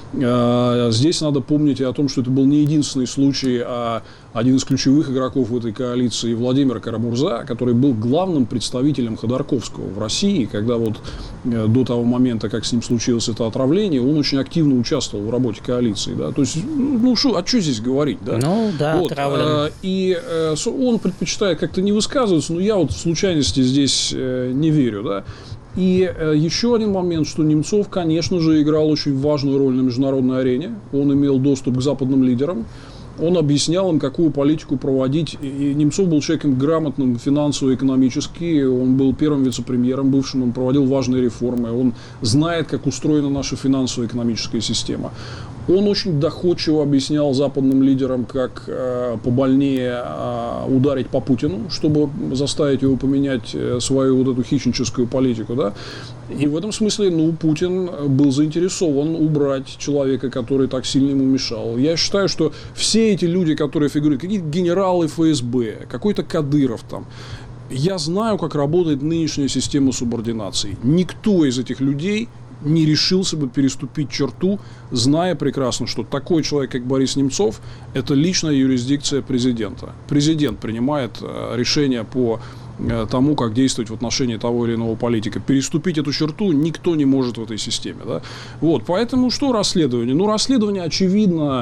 Здесь надо помнить и о том, что это был не единственный случай, а один из ключевых игроков в этой коалиции Владимир Карамурза, который был главным представителем Ходорковского в России, когда вот до того момента, как с ним случилось это отравление, он очень активно участвовал в работе коалиции. Да? То есть, а что здесь говорить? Да? Ну, да, вот. Отравлен. И он предпочитает как-то не высказываться, но я вот в случайности здесь не верю, да. И еще один момент, что Немцов, конечно же, играл очень важную роль на международной арене. Он имел доступ к западным лидерам. Он объяснял им, какую политику проводить. И Немцов был человеком грамотным финансово-экономически. Он был первым вице-премьером бывшим. Он проводил важные реформы. Он знает, как устроена наша финансово-экономическая система. Он очень доходчиво объяснял западным лидерам, как побольнее ударить по Путину, чтобы заставить его поменять свою вот эту хищническую политику, да. И в этом смысле, Путин был заинтересован убрать человека, который так сильно ему мешал. Я считаю, что все эти люди, которые фигурируют, какие-то генералы ФСБ, какой-то Кадыров там, я знаю, как работает нынешняя система субординации. Никто из этих людей не решился бы переступить черту, зная прекрасно, что такой человек, как Борис Немцов, это личная юрисдикция президента. Президент принимает решение по тому, как действовать в отношении того или иного политика. Переступить эту черту никто не может в этой системе. Да? Вот, поэтому что расследование? Расследование, очевидно,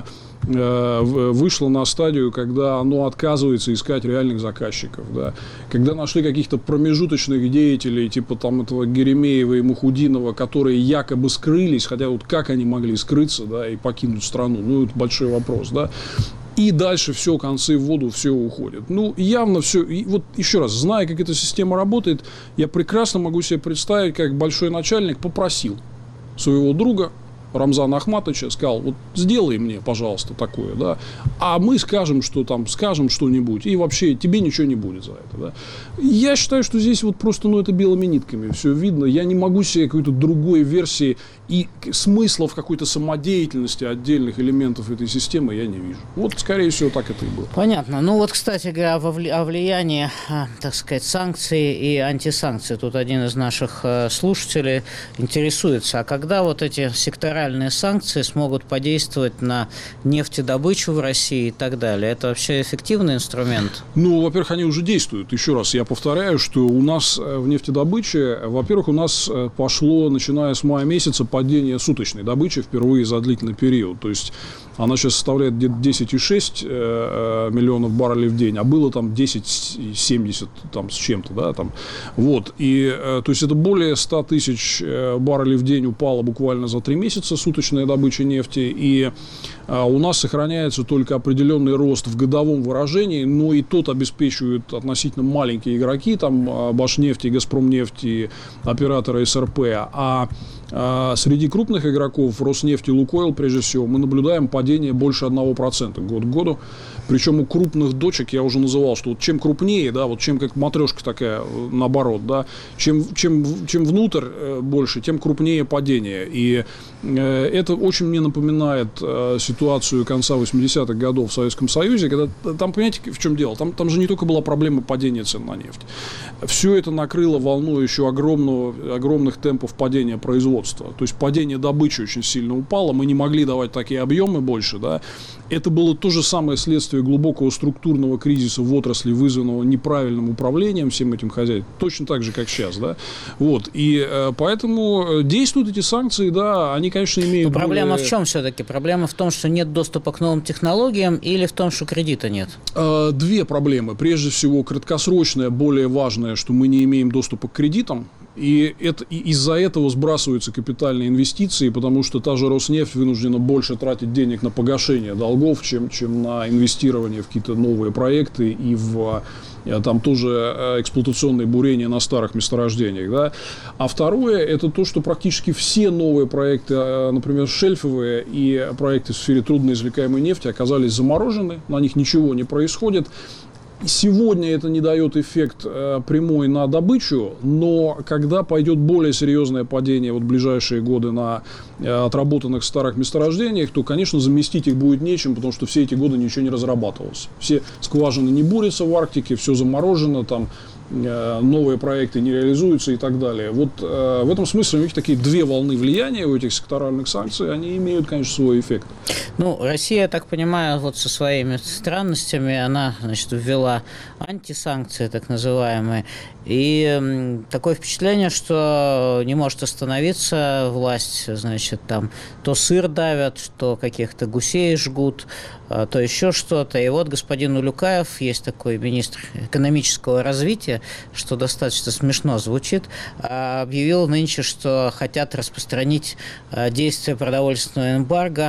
вышло на стадию, когда оно отказывается искать реальных заказчиков. Да? Когда нашли каких-то промежуточных деятелей, типа там этого Геремеева и Мухудинова, которые якобы скрылись, хотя вот как они могли скрыться, да, и покинуть страну, это большой вопрос, да. И дальше все, концы в воду, все уходит. Явно все. И вот еще раз, зная, как эта система работает, я прекрасно могу себе представить, как большой начальник попросил своего друга Рамзана Ахматовича, сказал, вот сделай мне, пожалуйста, такое, да, а мы скажем, что там, скажем что-нибудь, и вообще тебе ничего не будет за это, да. Я считаю, что здесь вот просто, это белыми нитками все видно. Я не могу себе какой-то другой версии и смысла в какой-то самодеятельности отдельных элементов этой системы я не вижу. Вот, скорее всего, так это и было. Понятно. Кстати говоря, о влиянии, так сказать, санкций и антисанкций. Тут один из наших слушателей интересуется, а когда вот эти секторальные санкции смогут подействовать на нефтедобычу в России и так далее? Это вообще эффективный инструмент? Во-первых, они уже действуют. Еще раз, я повторяю, что у нас в нефтедобыче, во-первых, у нас пошло, начиная с мая месяца, падение суточной добычи впервые за длительный период. То есть она сейчас составляет где-то 10,6 миллионов баррелей в день, а было там 10,70 там, с чем-то, да, там. Вот. И, то есть это более 100 тысяч баррелей в день упало буквально за 3 месяца суточная добыча нефти. И у нас сохраняется только определенный рост в годовом выражении, но и тот обеспечивают относительно маленькие игроки, там Башнефть, Газпромнефть и операторы СРП. А среди крупных игроков, Роснефть и Лукойл, прежде всего, мы наблюдаем падение больше 1% год к году. Причем у крупных дочек, я уже называл, что вот чем крупнее, да, вот чем как матрешка такая, наоборот, да, чем внутрь больше, тем крупнее падение. И это очень мне напоминает ситуацию конца 80-х годов в Советском Союзе, когда там, понимаете, в чем дело? Там же не только была проблема падения цен на нефть. Все это накрыло волной еще огромных темпов падения производства. То есть падение добычи очень сильно упало, мы не могли давать такие объемы больше, да. Это было то же самое следствие глубокого структурного кризиса в отрасли, вызванного неправильным управлением всем этим хозяйством, точно так же, как сейчас, да. Вот. И поэтому действуют эти санкции, да, они, конечно, имеют... Но проблема в чем все-таки? Проблема в том, что нет доступа к новым технологиям или в том, что кредита нет? Две проблемы. Прежде всего, краткосрочная, более важная, что мы не имеем доступа к кредитам. И из-за этого сбрасываются капитальные инвестиции, потому что та же Роснефть вынуждена больше тратить денег на погашение долгов, чем на инвестирование в какие-то новые проекты и в там тоже эксплуатационные бурения на старых месторождениях. Да? А второе, это то, что практически все новые проекты, например, шельфовые и проекты в сфере трудноизвлекаемой нефти оказались заморожены, на них ничего не происходит. Сегодня это не дает эффект прямой на добычу, но когда пойдет более серьезное падение в ближайшие годы на отработанных старых месторождениях, то, конечно, заместить их будет нечем, потому что все эти годы ничего не разрабатывалось. Все скважины не бурятся в Арктике, все заморожено, там новые проекты не реализуются и так далее. Вот в этом смысле у них такие две волны влияния у этих секторальных санкций, они имеют, конечно, свой эффект. Россия, я так понимаю, вот со своими странностями, она, значит, ввела антисанкции, так называемые, и такое впечатление, что не может остановиться власть, значит, там то сыр давят, то каких-то гусей жгут, то еще что-то. И вот господин Улюкаев, есть такой министр экономического развития партия, что достаточно смешно звучит, объявила нынче, что хотят распространить действие продовольственного эмбарго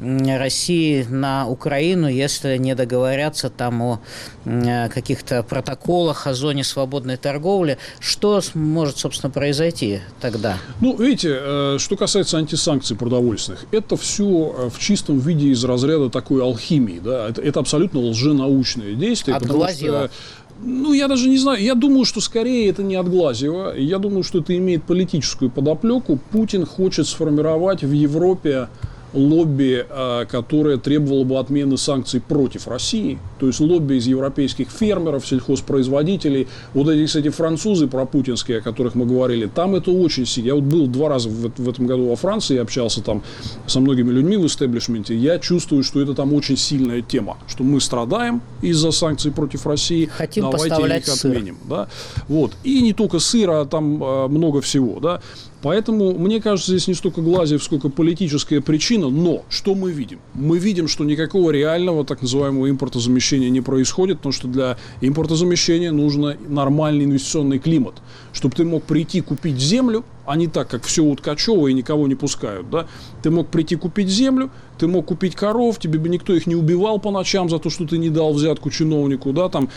России на Украину, если не договорятся там о каких-то протоколах о зоне свободной торговли. Что может, собственно, произойти тогда? Ну, видите, что касается антисанкций продовольственных, это все в чистом виде из разряда такой алхимии. Да? Это абсолютно лженаучное действие. Отглазило. Ну, я даже не знаю. Я думаю, что скорее это не отглазило. Я думаю, что это имеет политическую подоплеку. Путин хочет сформировать в Европе лобби, которое требовало бы отмены санкций против России, то есть лобби из европейских фермеров, сельхозпроизводителей. Вот эти, кстати, французы пропутинские, о которых мы говорили, там это очень сильно. Я вот был 2 раза в этом году во Франции, общался там со многими людьми в истеблишменте, я чувствую, что это там очень сильная тема, что мы страдаем из-за санкций против России, хотим давайте поставлять их отменим. Да? Вот. И не только сыра, а там много всего, да. Поэтому, мне кажется, здесь не столько Глазьев, сколько политическая причина. Но что мы видим? Мы видим, что никакого реального так называемого импортозамещения не происходит, потому что для импортозамещения нужен нормальный инвестиционный климат. Чтобы ты мог прийти купить землю, а не так, как все у Ткачева и никого не пускают. Да? Ты мог прийти купить землю, ты мог купить коров, тебе бы никто их не убивал по ночам за то, что ты не дал взятку чиновнику, да, там,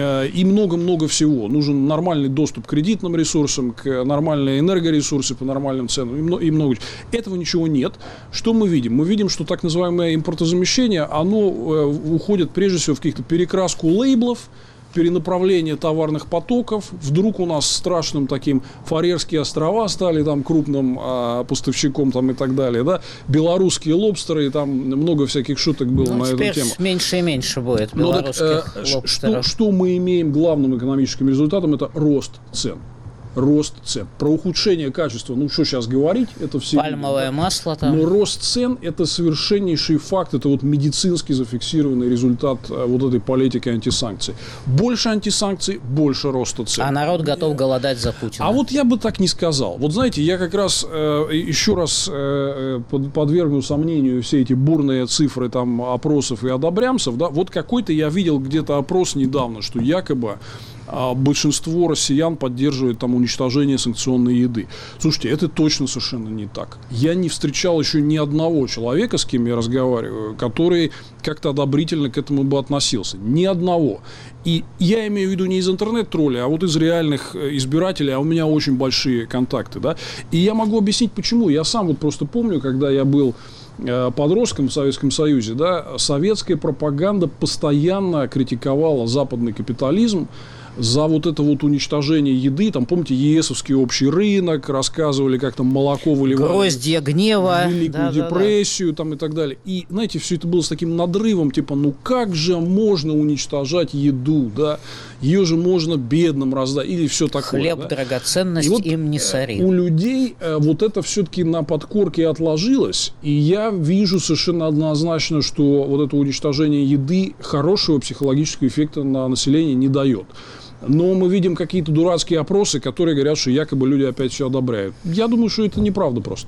и много-много всего. Нужен нормальный доступ к кредитным ресурсам, к нормальным энергоресурсам по нормальным ценам и много. Этого ничего нет. Что мы видим? Мы видим, что так называемое импортозамещение, оно уходит прежде всего в каких-то перекраску лейблов, перенаправление товарных потоков. Вдруг у нас страшным таким Фарерские острова стали там крупным поставщиком там, и так далее. Да? Белорусские лобстеры, и там много всяких шуток было на эту тему. Меньше и меньше будет белорусских лобстеров. Что мы имеем главным экономическим результатом? Это рост цен. Рост цен. Про ухудшение качества, ну что сейчас говорить, это все... Пальмовое масло там. Но рост цен – это совершеннейший факт, это вот медицински зафиксированный результат вот этой политики антисанкций. Больше антисанкций, больше роста цен. А народ готов голодать за Путина. А вот я бы так не сказал. Вот знаете, я как раз еще раз подвергну сомнению все эти бурные цифры там опросов и одобрямцев. Да? Вот какой-то я видел где-то опрос недавно, что якобы большинство россиян поддерживает там уничтожение санкционной еды. Слушайте, это точно совершенно не так. Я не встречал еще ни одного человека, с кем я разговариваю, который как-то одобрительно к этому бы относился. Ни одного. И я имею в виду не из интернет-тролля, а вот из реальных избирателей, а у меня очень большие контакты. Да? И я могу объяснить, почему. Я сам вот просто помню, когда я был подростком в Советском Союзе, да, советская пропаганда постоянно критиковала западный капитализм за вот это вот уничтожение еды. Там, помните, ЕСовский общий рынок, рассказывали, как там молоко выливали. Гроздья гнева. Великую депрессию там, и так далее. И, знаете, все это было с таким надрывом, типа, ну как же можно уничтожать еду, да? Ее же можно бедным раздать, или все такое. Хлеб, да? драгоценность, вот им не сори. У людей вот это все-таки на подкорке отложилось, и я вижу совершенно однозначно, что вот это уничтожение еды хорошего психологического эффекта на население не дает. Но мы видим какие-то дурацкие опросы, которые говорят, что якобы люди опять все одобряют. Я думаю, что это неправда просто.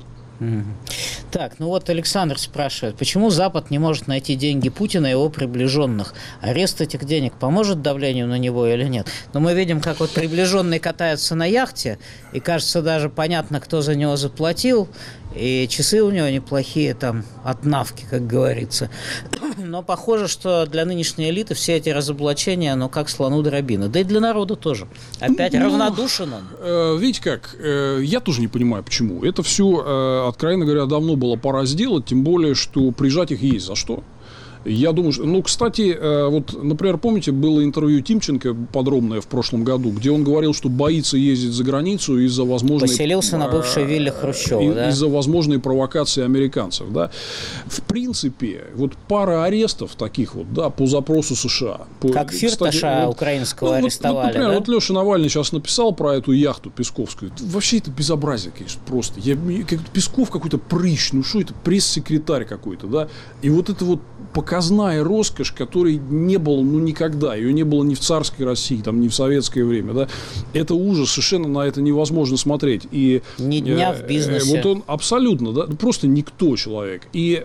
Так, ну вот Александр спрашивает, почему Запад не может найти деньги Путина и его приближенных? Арест этих денег поможет давлению на него или нет? Но мы видим, как вот приближенный катается на яхте, и кажется даже понятно, кто за него заплатил, и часы у него неплохие там от навки, как говорится. Но похоже, что для нынешней элиты все эти разоблачения, ну как слону дробина. Да и для народа тоже. Опять равнодушен он. Видите как, я тоже не понимаю, почему. Это все, откровенно говоря, давно было пора сделать, тем более, что прижать их есть за что. Я думаю, что... Ну, кстати, вот, например, помните, было интервью Тимченко подробное в прошлом году, где он говорил, что боится ездить за границу из-за возможной... Поселился на бывшей вилле Хрущева, да? Из-за возможной провокации американцев, да. В принципе, вот пара арестов таких вот, да, по запросу США. Как Фирташа вот, украинского арестовали, вот, например, да? Вот Леша Навальный сейчас написал про эту яхту Песковскую. Вообще это безобразие, конечно, просто. Песков какой-то прыщ, ну что это, пресс-секретарь какой-то, да. И вот это вот показание показная роскошь, которой не было никогда. Ее не было ни в царской России, там, ни в советское время. Да? Это ужас, совершенно на это невозможно смотреть. И, ни дня в бизнесе. Вот он абсолютно, да, просто никто человек. И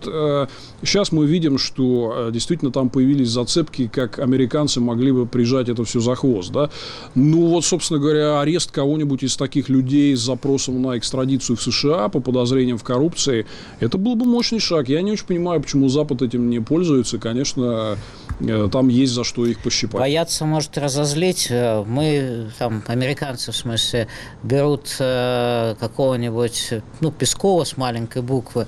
сейчас мы видим, что действительно там появились зацепки, как американцы могли бы прижать это все за хвост. Да? Собственно говоря, арест кого-нибудь из таких людей с запросом на экстрадицию в США по подозрениям в коррупции, это был бы мощный шаг. Я не очень понимаю, почему Запад этим не пользуется. Конечно, там есть за что их пощипать. Бояться может разозлить. Мы, там, американцы, в смысле, берут какого-нибудь, Пескова с маленькой буквы,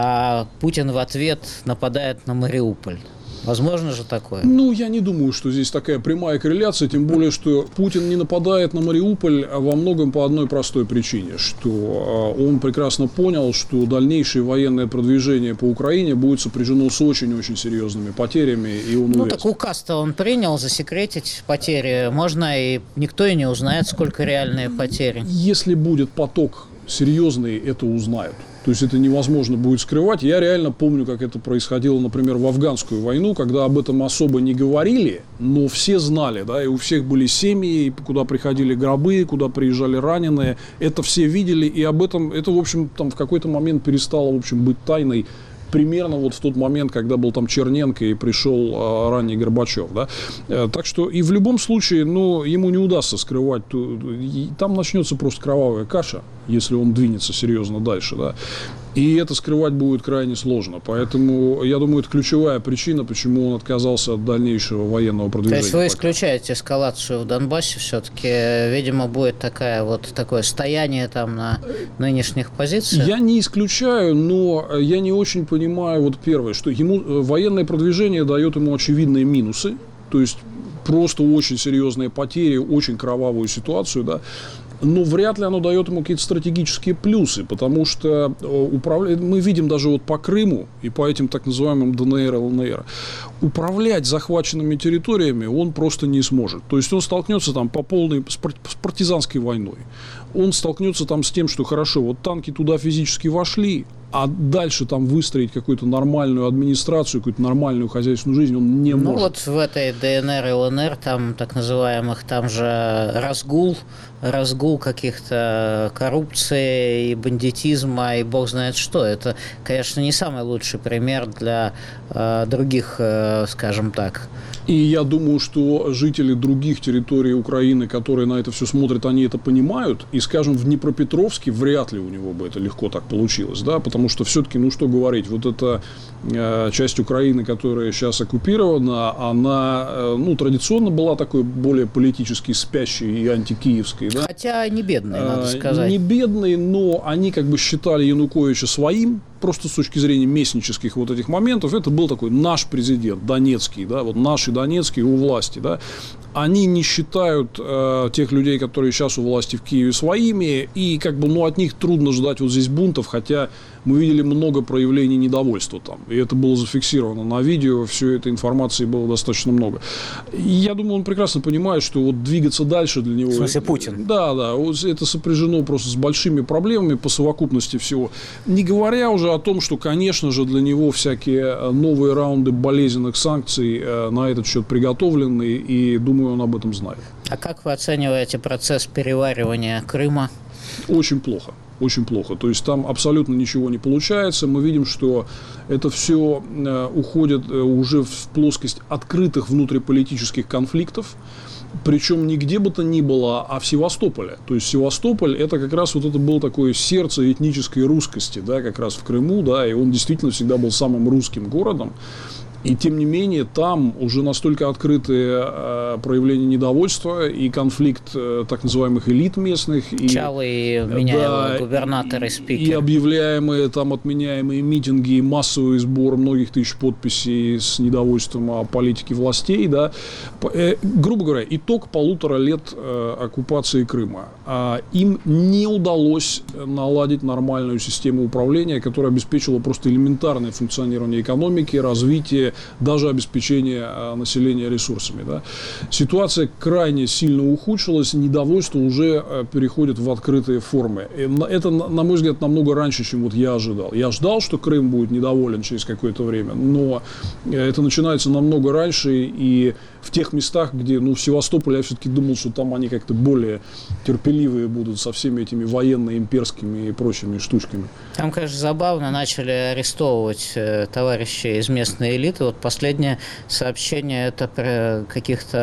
а Путин в ответ нападает на Мариуполь. Возможно же такое? Я не думаю, что здесь такая прямая корреляция, тем более, что Путин не нападает на Мариуполь во многом по одной простой причине, что он прекрасно понял, что дальнейшее военное продвижение по Украине будет сопряжено с очень-очень серьезными потерями, и он уверен. Так указ-то он принял, засекретить потери можно, и никто и не узнает, сколько реальные потери. Если будет поток серьезный, это узнают. То есть это невозможно будет скрывать. Я реально помню, как это происходило, например, в афганскую войну, когда об этом особо не говорили, но все знали, да, и у всех были семьи, куда приходили гробы, куда приезжали раненые. Это все видели, и об этом, это, в общем, там в какой-то момент перестало, в общем, быть тайной. Примерно вот в тот момент, когда был там Черненко и пришел ранний Горбачев, да. Так что и в любом случае, ему не удастся скрывать, там начнется просто кровавая каша, если он двинется серьезно дальше, да. И это скрывать будет крайне сложно. Поэтому, я думаю, это ключевая причина, почему он отказался от дальнейшего военного продвижения. То есть вы исключаете эскалацию в Донбассе все-таки? Видимо, будет такое стояние там на нынешних позициях? Я не исключаю, но я не очень понимаю, первое, что ему военное продвижение дает ему очевидные минусы. То есть просто очень серьезные потери, очень кровавую ситуацию, да. Но вряд ли оно дает ему какие-то стратегические плюсы, потому что мы видим даже по Крыму и по этим так называемым ДНР, ЛНР, управлять захваченными территориями он просто не сможет. То есть он столкнется там по полной с партизанской войной. Он столкнется там с тем, что хорошо, танки туда физически вошли, а дальше там выстроить какую-то нормальную администрацию, какую-то нормальную хозяйственную жизнь он не может. В этой ДНР и ЛНР, там так называемых, там же разгул каких-то коррупции и бандитизма, и бог знает что. Это, конечно, не самый лучший пример для других, скажем так. И я думаю, что жители других территорий Украины, которые на это все смотрят, они это понимают. И, скажем, в Днепропетровске вряд ли у него бы это легко так получилось, да, потому что все-таки, что говорить, эта часть Украины, которая сейчас оккупирована, она, традиционно была такой более политически спящей и антикиевской, да. Хотя не бедной, надо сказать. Не бедной, но они считали Януковича своим, просто с точки зрения местнических этих моментов. Это был такой наш президент, Донецкий, да, наши Донецкий у власти, да. Они не считают тех людей, которые сейчас у власти в Киеве, своими, и от них трудно ждать здесь бунтов, хотя мы видели много проявлений недовольства там, и это было зафиксировано на видео, всей этой информации было достаточно много. И я думаю, он прекрасно понимает, что двигаться дальше для него... В смысле, Путин? Да, это сопряжено просто с большими проблемами по совокупности всего. Не говоря уже о том, что, конечно же, для него всякие новые раунды болезненных санкций на этот счет приготовлены, и, думаю, он об этом знает. А как вы оцениваете процесс переваривания Крыма? Очень плохо. Очень плохо. То есть там абсолютно ничего не получается. Мы видим, что это все уходит уже в плоскость открытых внутриполитических конфликтов. Причем не где бы то ни было, а в Севастополе. То есть Севастополь это как раз это было такое сердце этнической русскости, да, как раз в Крыму, да, и он действительно всегда был самым русским городом. И тем не менее, там уже настолько открытые проявления недовольства и конфликт так называемых элит местных. Чалы и меняемые губернаторы, спикеры. И объявляемые, отменяемые митинги, и массовый сбор многих тысяч подписей с недовольством о политике властей. Да. Грубо говоря, итог 1,5 лет оккупации Крыма. Им не удалось наладить нормальную систему управления, которая обеспечила просто элементарное функционирование экономики, развитие или даже обеспечения населения ресурсами. Да. Ситуация крайне сильно ухудшилась, недовольство уже переходит в открытые формы. Это, на мой взгляд, намного раньше, чем вот я ожидал. Я ждал, что Крым будет недоволен через какое-то время, но это начинается намного раньше, и в тех местах, где, в Севастополе, я все-таки думал, что там они как-то более терпеливые будут со всеми этими военно-имперскими и прочими штучками. Там, конечно, забавно, начали арестовывать товарищей из местной элиты. Вот последнее сообщение, это про каких-то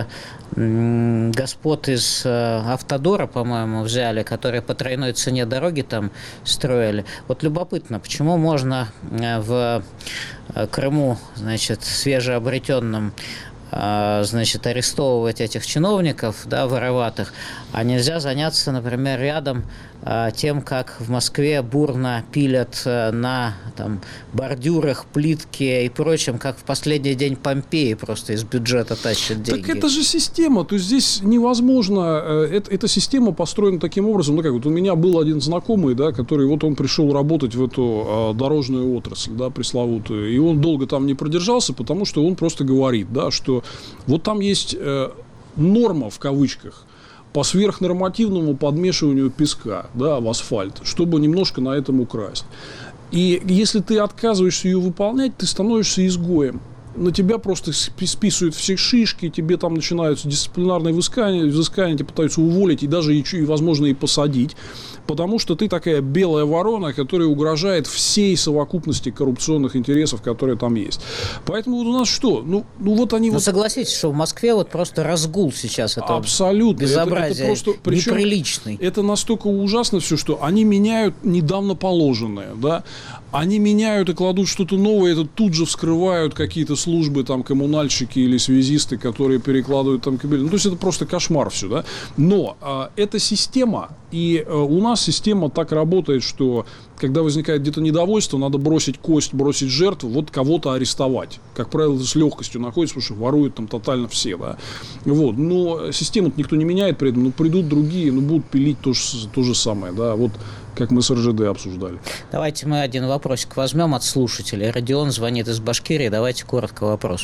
господ из Автодора, по-моему, взяли, которые по тройной цене дороги там строили. Вот любопытно, почему можно в Крыму, значит, свежеобретенном, значит, арестовывать этих чиновников, да, вороватых, а нельзя заняться, например, рядом тем, как в Москве бурно пилят на там бордюрах, плитке и прочем, как в последний день Помпеи просто из бюджета тащат деньги. Так это же система, то есть здесь невозможно, эта система построена таким образом, вот у меня был один знакомый, да, который вот он пришел работать в эту дорожную отрасль, да, пресловутую, и он долго там не продержался, потому что он просто говорит, да, что вот там есть норма в кавычках по сверхнормативному подмешиванию песка, да, в асфальт, чтобы немножко на этом украсть. И если ты отказываешься ее выполнять, ты становишься изгоем. На тебя просто списывают все шишки, тебе там начинаются дисциплинарные взыскания, тебя пытаются уволить и даже, возможно, и посадить, потому что ты такая белая ворона, которая угрожает всей совокупности коррупционных интересов, которые там есть. Поэтому вот у нас что? Вот они... Ну, согласитесь, что в Москве вот просто разгул сейчас это абсолютно. Безобразие, это просто, причем неприличный. Это настолько ужасно все, что они меняют недавно положенное, да, они меняют и кладут что-то новое, это тут же вскрывают какие-то службы, там, коммунальщики или связисты, которые перекладывают там кабель. То есть это просто кошмар все, да. Но эта система, и у нас система так работает, что когда возникает где-то недовольство, надо бросить кость, бросить жертву, вот кого-то арестовать. Как правило, это с легкостью находится, потому что воруют там тотально все, да. Вот. Но систему никто не меняет при этом, придут другие, будут пилить то же самое, да, вот как мы с РЖД обсуждали. Давайте мы один вопросик возьмем от слушателей. Родион звонит из Башкирии, давайте коротко вопрос.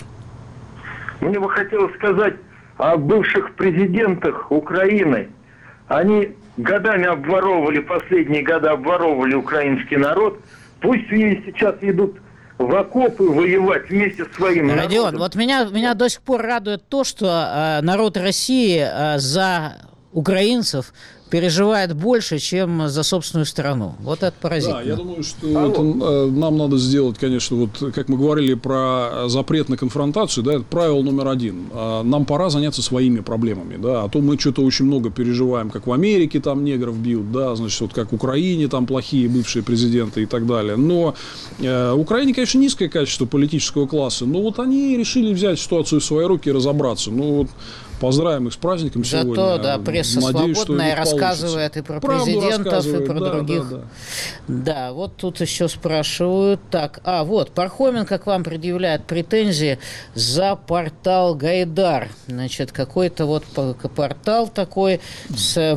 Мне бы хотелось сказать о бывших президентах Украины. Они годами последние годы обворовывали украинский народ. Пусть они сейчас идут в окопы воевать вместе с своим народом. Родион, вот меня до сих пор радует то, что народ России за украинцев переживает больше, чем за собственную страну. Вот это поразительно. Да, я думаю, что нам надо сделать, конечно, вот как мы говорили про запрет на конфронтацию, да, это правило номер 1. Нам пора заняться своими проблемами, да, а то мы что-то очень много переживаем, как в Америке там негров бьют, да, значит, вот как в Украине там плохие бывшие президенты и так далее. Но в Украине, конечно, низкое качество политического класса, но вот они решили взять ситуацию в свои руки и разобраться. Поздравим их с праздником сегодня. Зато, да, пресса свободная рассказывает и про президентов, и про других. Да, вот тут еще спрашивают. Так, вот, Пархоменко к вам предъявляет претензии за портал Гайдар. Значит, какой-то вот портал такой с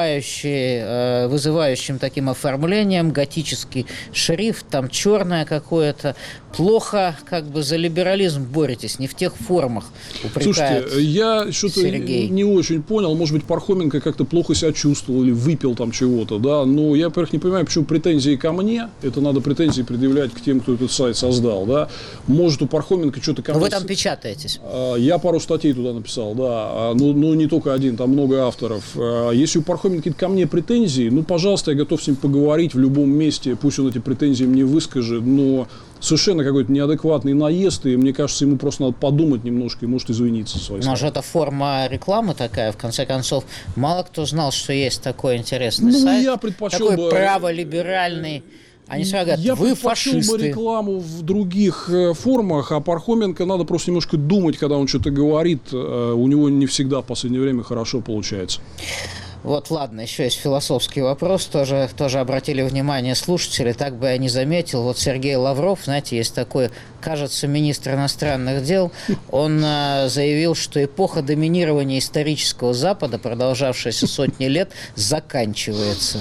вызывающим таким оформлением, готический шрифт, там черное какое-то. Плохо как бы за либерализм боретесь, не в тех формах упрекает. Слушайте, я что-то не очень понял, может быть, Пархоменко как-то плохо себя чувствовал или выпил там чего-то, да, но я, во-первых, не понимаю, почему претензии ко мне, это надо претензии предъявлять к тем, кто этот сайт создал, да, может, у Пархоменко что-то ко мне... Вы там печатаетесь? Я пару статей туда написал, да, ну, не только один, там много авторов. Если у Пархоменко ко мне претензии, пожалуйста, я готов с ним поговорить в любом месте, пусть он эти претензии мне выскажет, но совершенно какой-то неадекватный наезд, и мне кажется, ему просто надо подумать немножко и, может, извиниться за свои слова. Может, это форма рекламы такая, в конце концов. Мало кто знал, что есть такой интересный сайт. Я предпочел такой праволиберальный. Они сразу говорят, я вы фашисты. Я предпочел бы рекламу в других формах, а Пархоменко надо просто немножко думать, когда он что-то говорит. У него не всегда в последнее время хорошо получается. Вот, ладно, еще есть философский вопрос, тоже обратили внимание слушатели, так бы я не заметил. Вот Сергей Лавров, знаете, есть такой, кажется, министр иностранных дел, он заявил, что эпоха доминирования исторического Запада, продолжавшаяся сотни лет, заканчивается.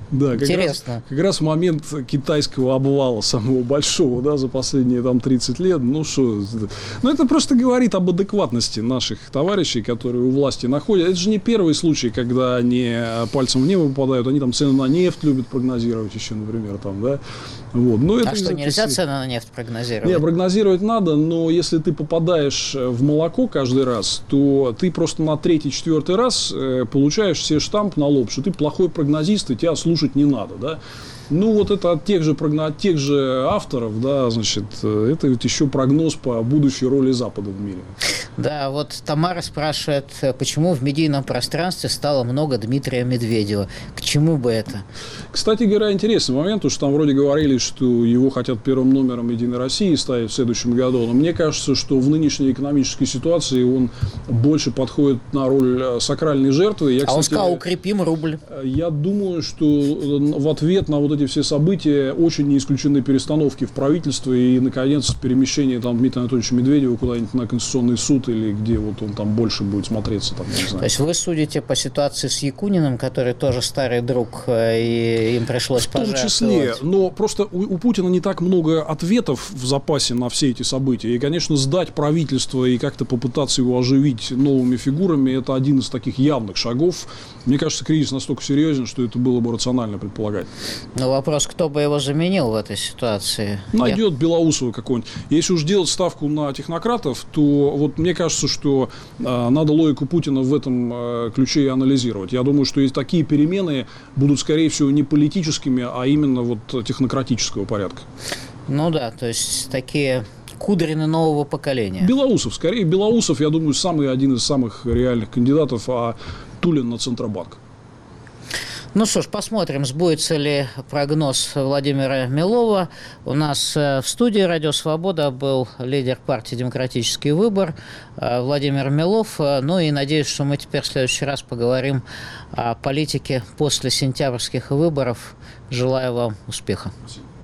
Да, Интересно. Как раз в момент китайского обвала самого большого, да, за последние там 30 лет, это просто говорит об адекватности наших товарищей, которые у власти находятся. Это же не первый случай, когда они пальцем в небо попадают, они там цены на нефть любят прогнозировать еще, например, там, да. Вот. А что, нельзя цены на нефть прогнозировать? Не, прогнозировать надо, но если ты попадаешь в молоко каждый раз, то ты просто на 3-4 раз получаешь себе штамп на лоб, что ты плохой прогнозист, и тебя слушать не надо, да. Ну, вот это от тех же авторов, да, значит, это ведь еще прогноз по будущей роли Запада в мире. Да, вот Тамара спрашивает, почему в медийном пространстве стало много Дмитрия Медведева? К чему бы это? Кстати говоря, интересный момент, потому что там вроде говорили, что его хотят первым номером «Единой России» ставить в следующем году, но мне кажется, что в нынешней экономической ситуации он больше подходит на роль сакральной жертвы. Он сказал, укрепим рубль. Я думаю, что в ответ на вот эти все события очень не исключены перестановки в правительстве и, наконец, перемещение там Дмитрия Анатольевича Медведева куда-нибудь на Конституционный суд или где вот он там больше будет смотреться. Там, не знаю. То есть вы судите по ситуации с Якуниным, который тоже старый друг, и им пришлось пожертвовать? В том числе, но просто у Путина не так много ответов в запасе на все эти события. И, конечно, сдать правительство и как-то попытаться его оживить новыми фигурами, это один из таких явных шагов. Мне кажется, кризис настолько серьезен, что это было бы рационально предполагать. Но вопрос, кто бы его заменил в этой ситуации? Найдет Белоусова какого-нибудь. Если уж делать ставку на технократов, то вот мне кажется, что надо логику Путина в этом ключе и анализировать. Я думаю, что такие перемены будут, скорее всего, не политическими, а именно вот технократического порядка. Ну да, то есть такие Кудрины нового поколения. Белоусов, я думаю, один из самых реальных кандидатов, а Тулин на Центробанк. Ну что ж, посмотрим, сбудется ли прогноз Владимира Милова. У нас в студии «Радио Свобода» был лидер партии «Демократический выбор» Владимир Милов. Ну и надеюсь, что мы теперь в следующий раз поговорим о политике после сентябрьских выборов. Желаю вам успеха. Спасибо.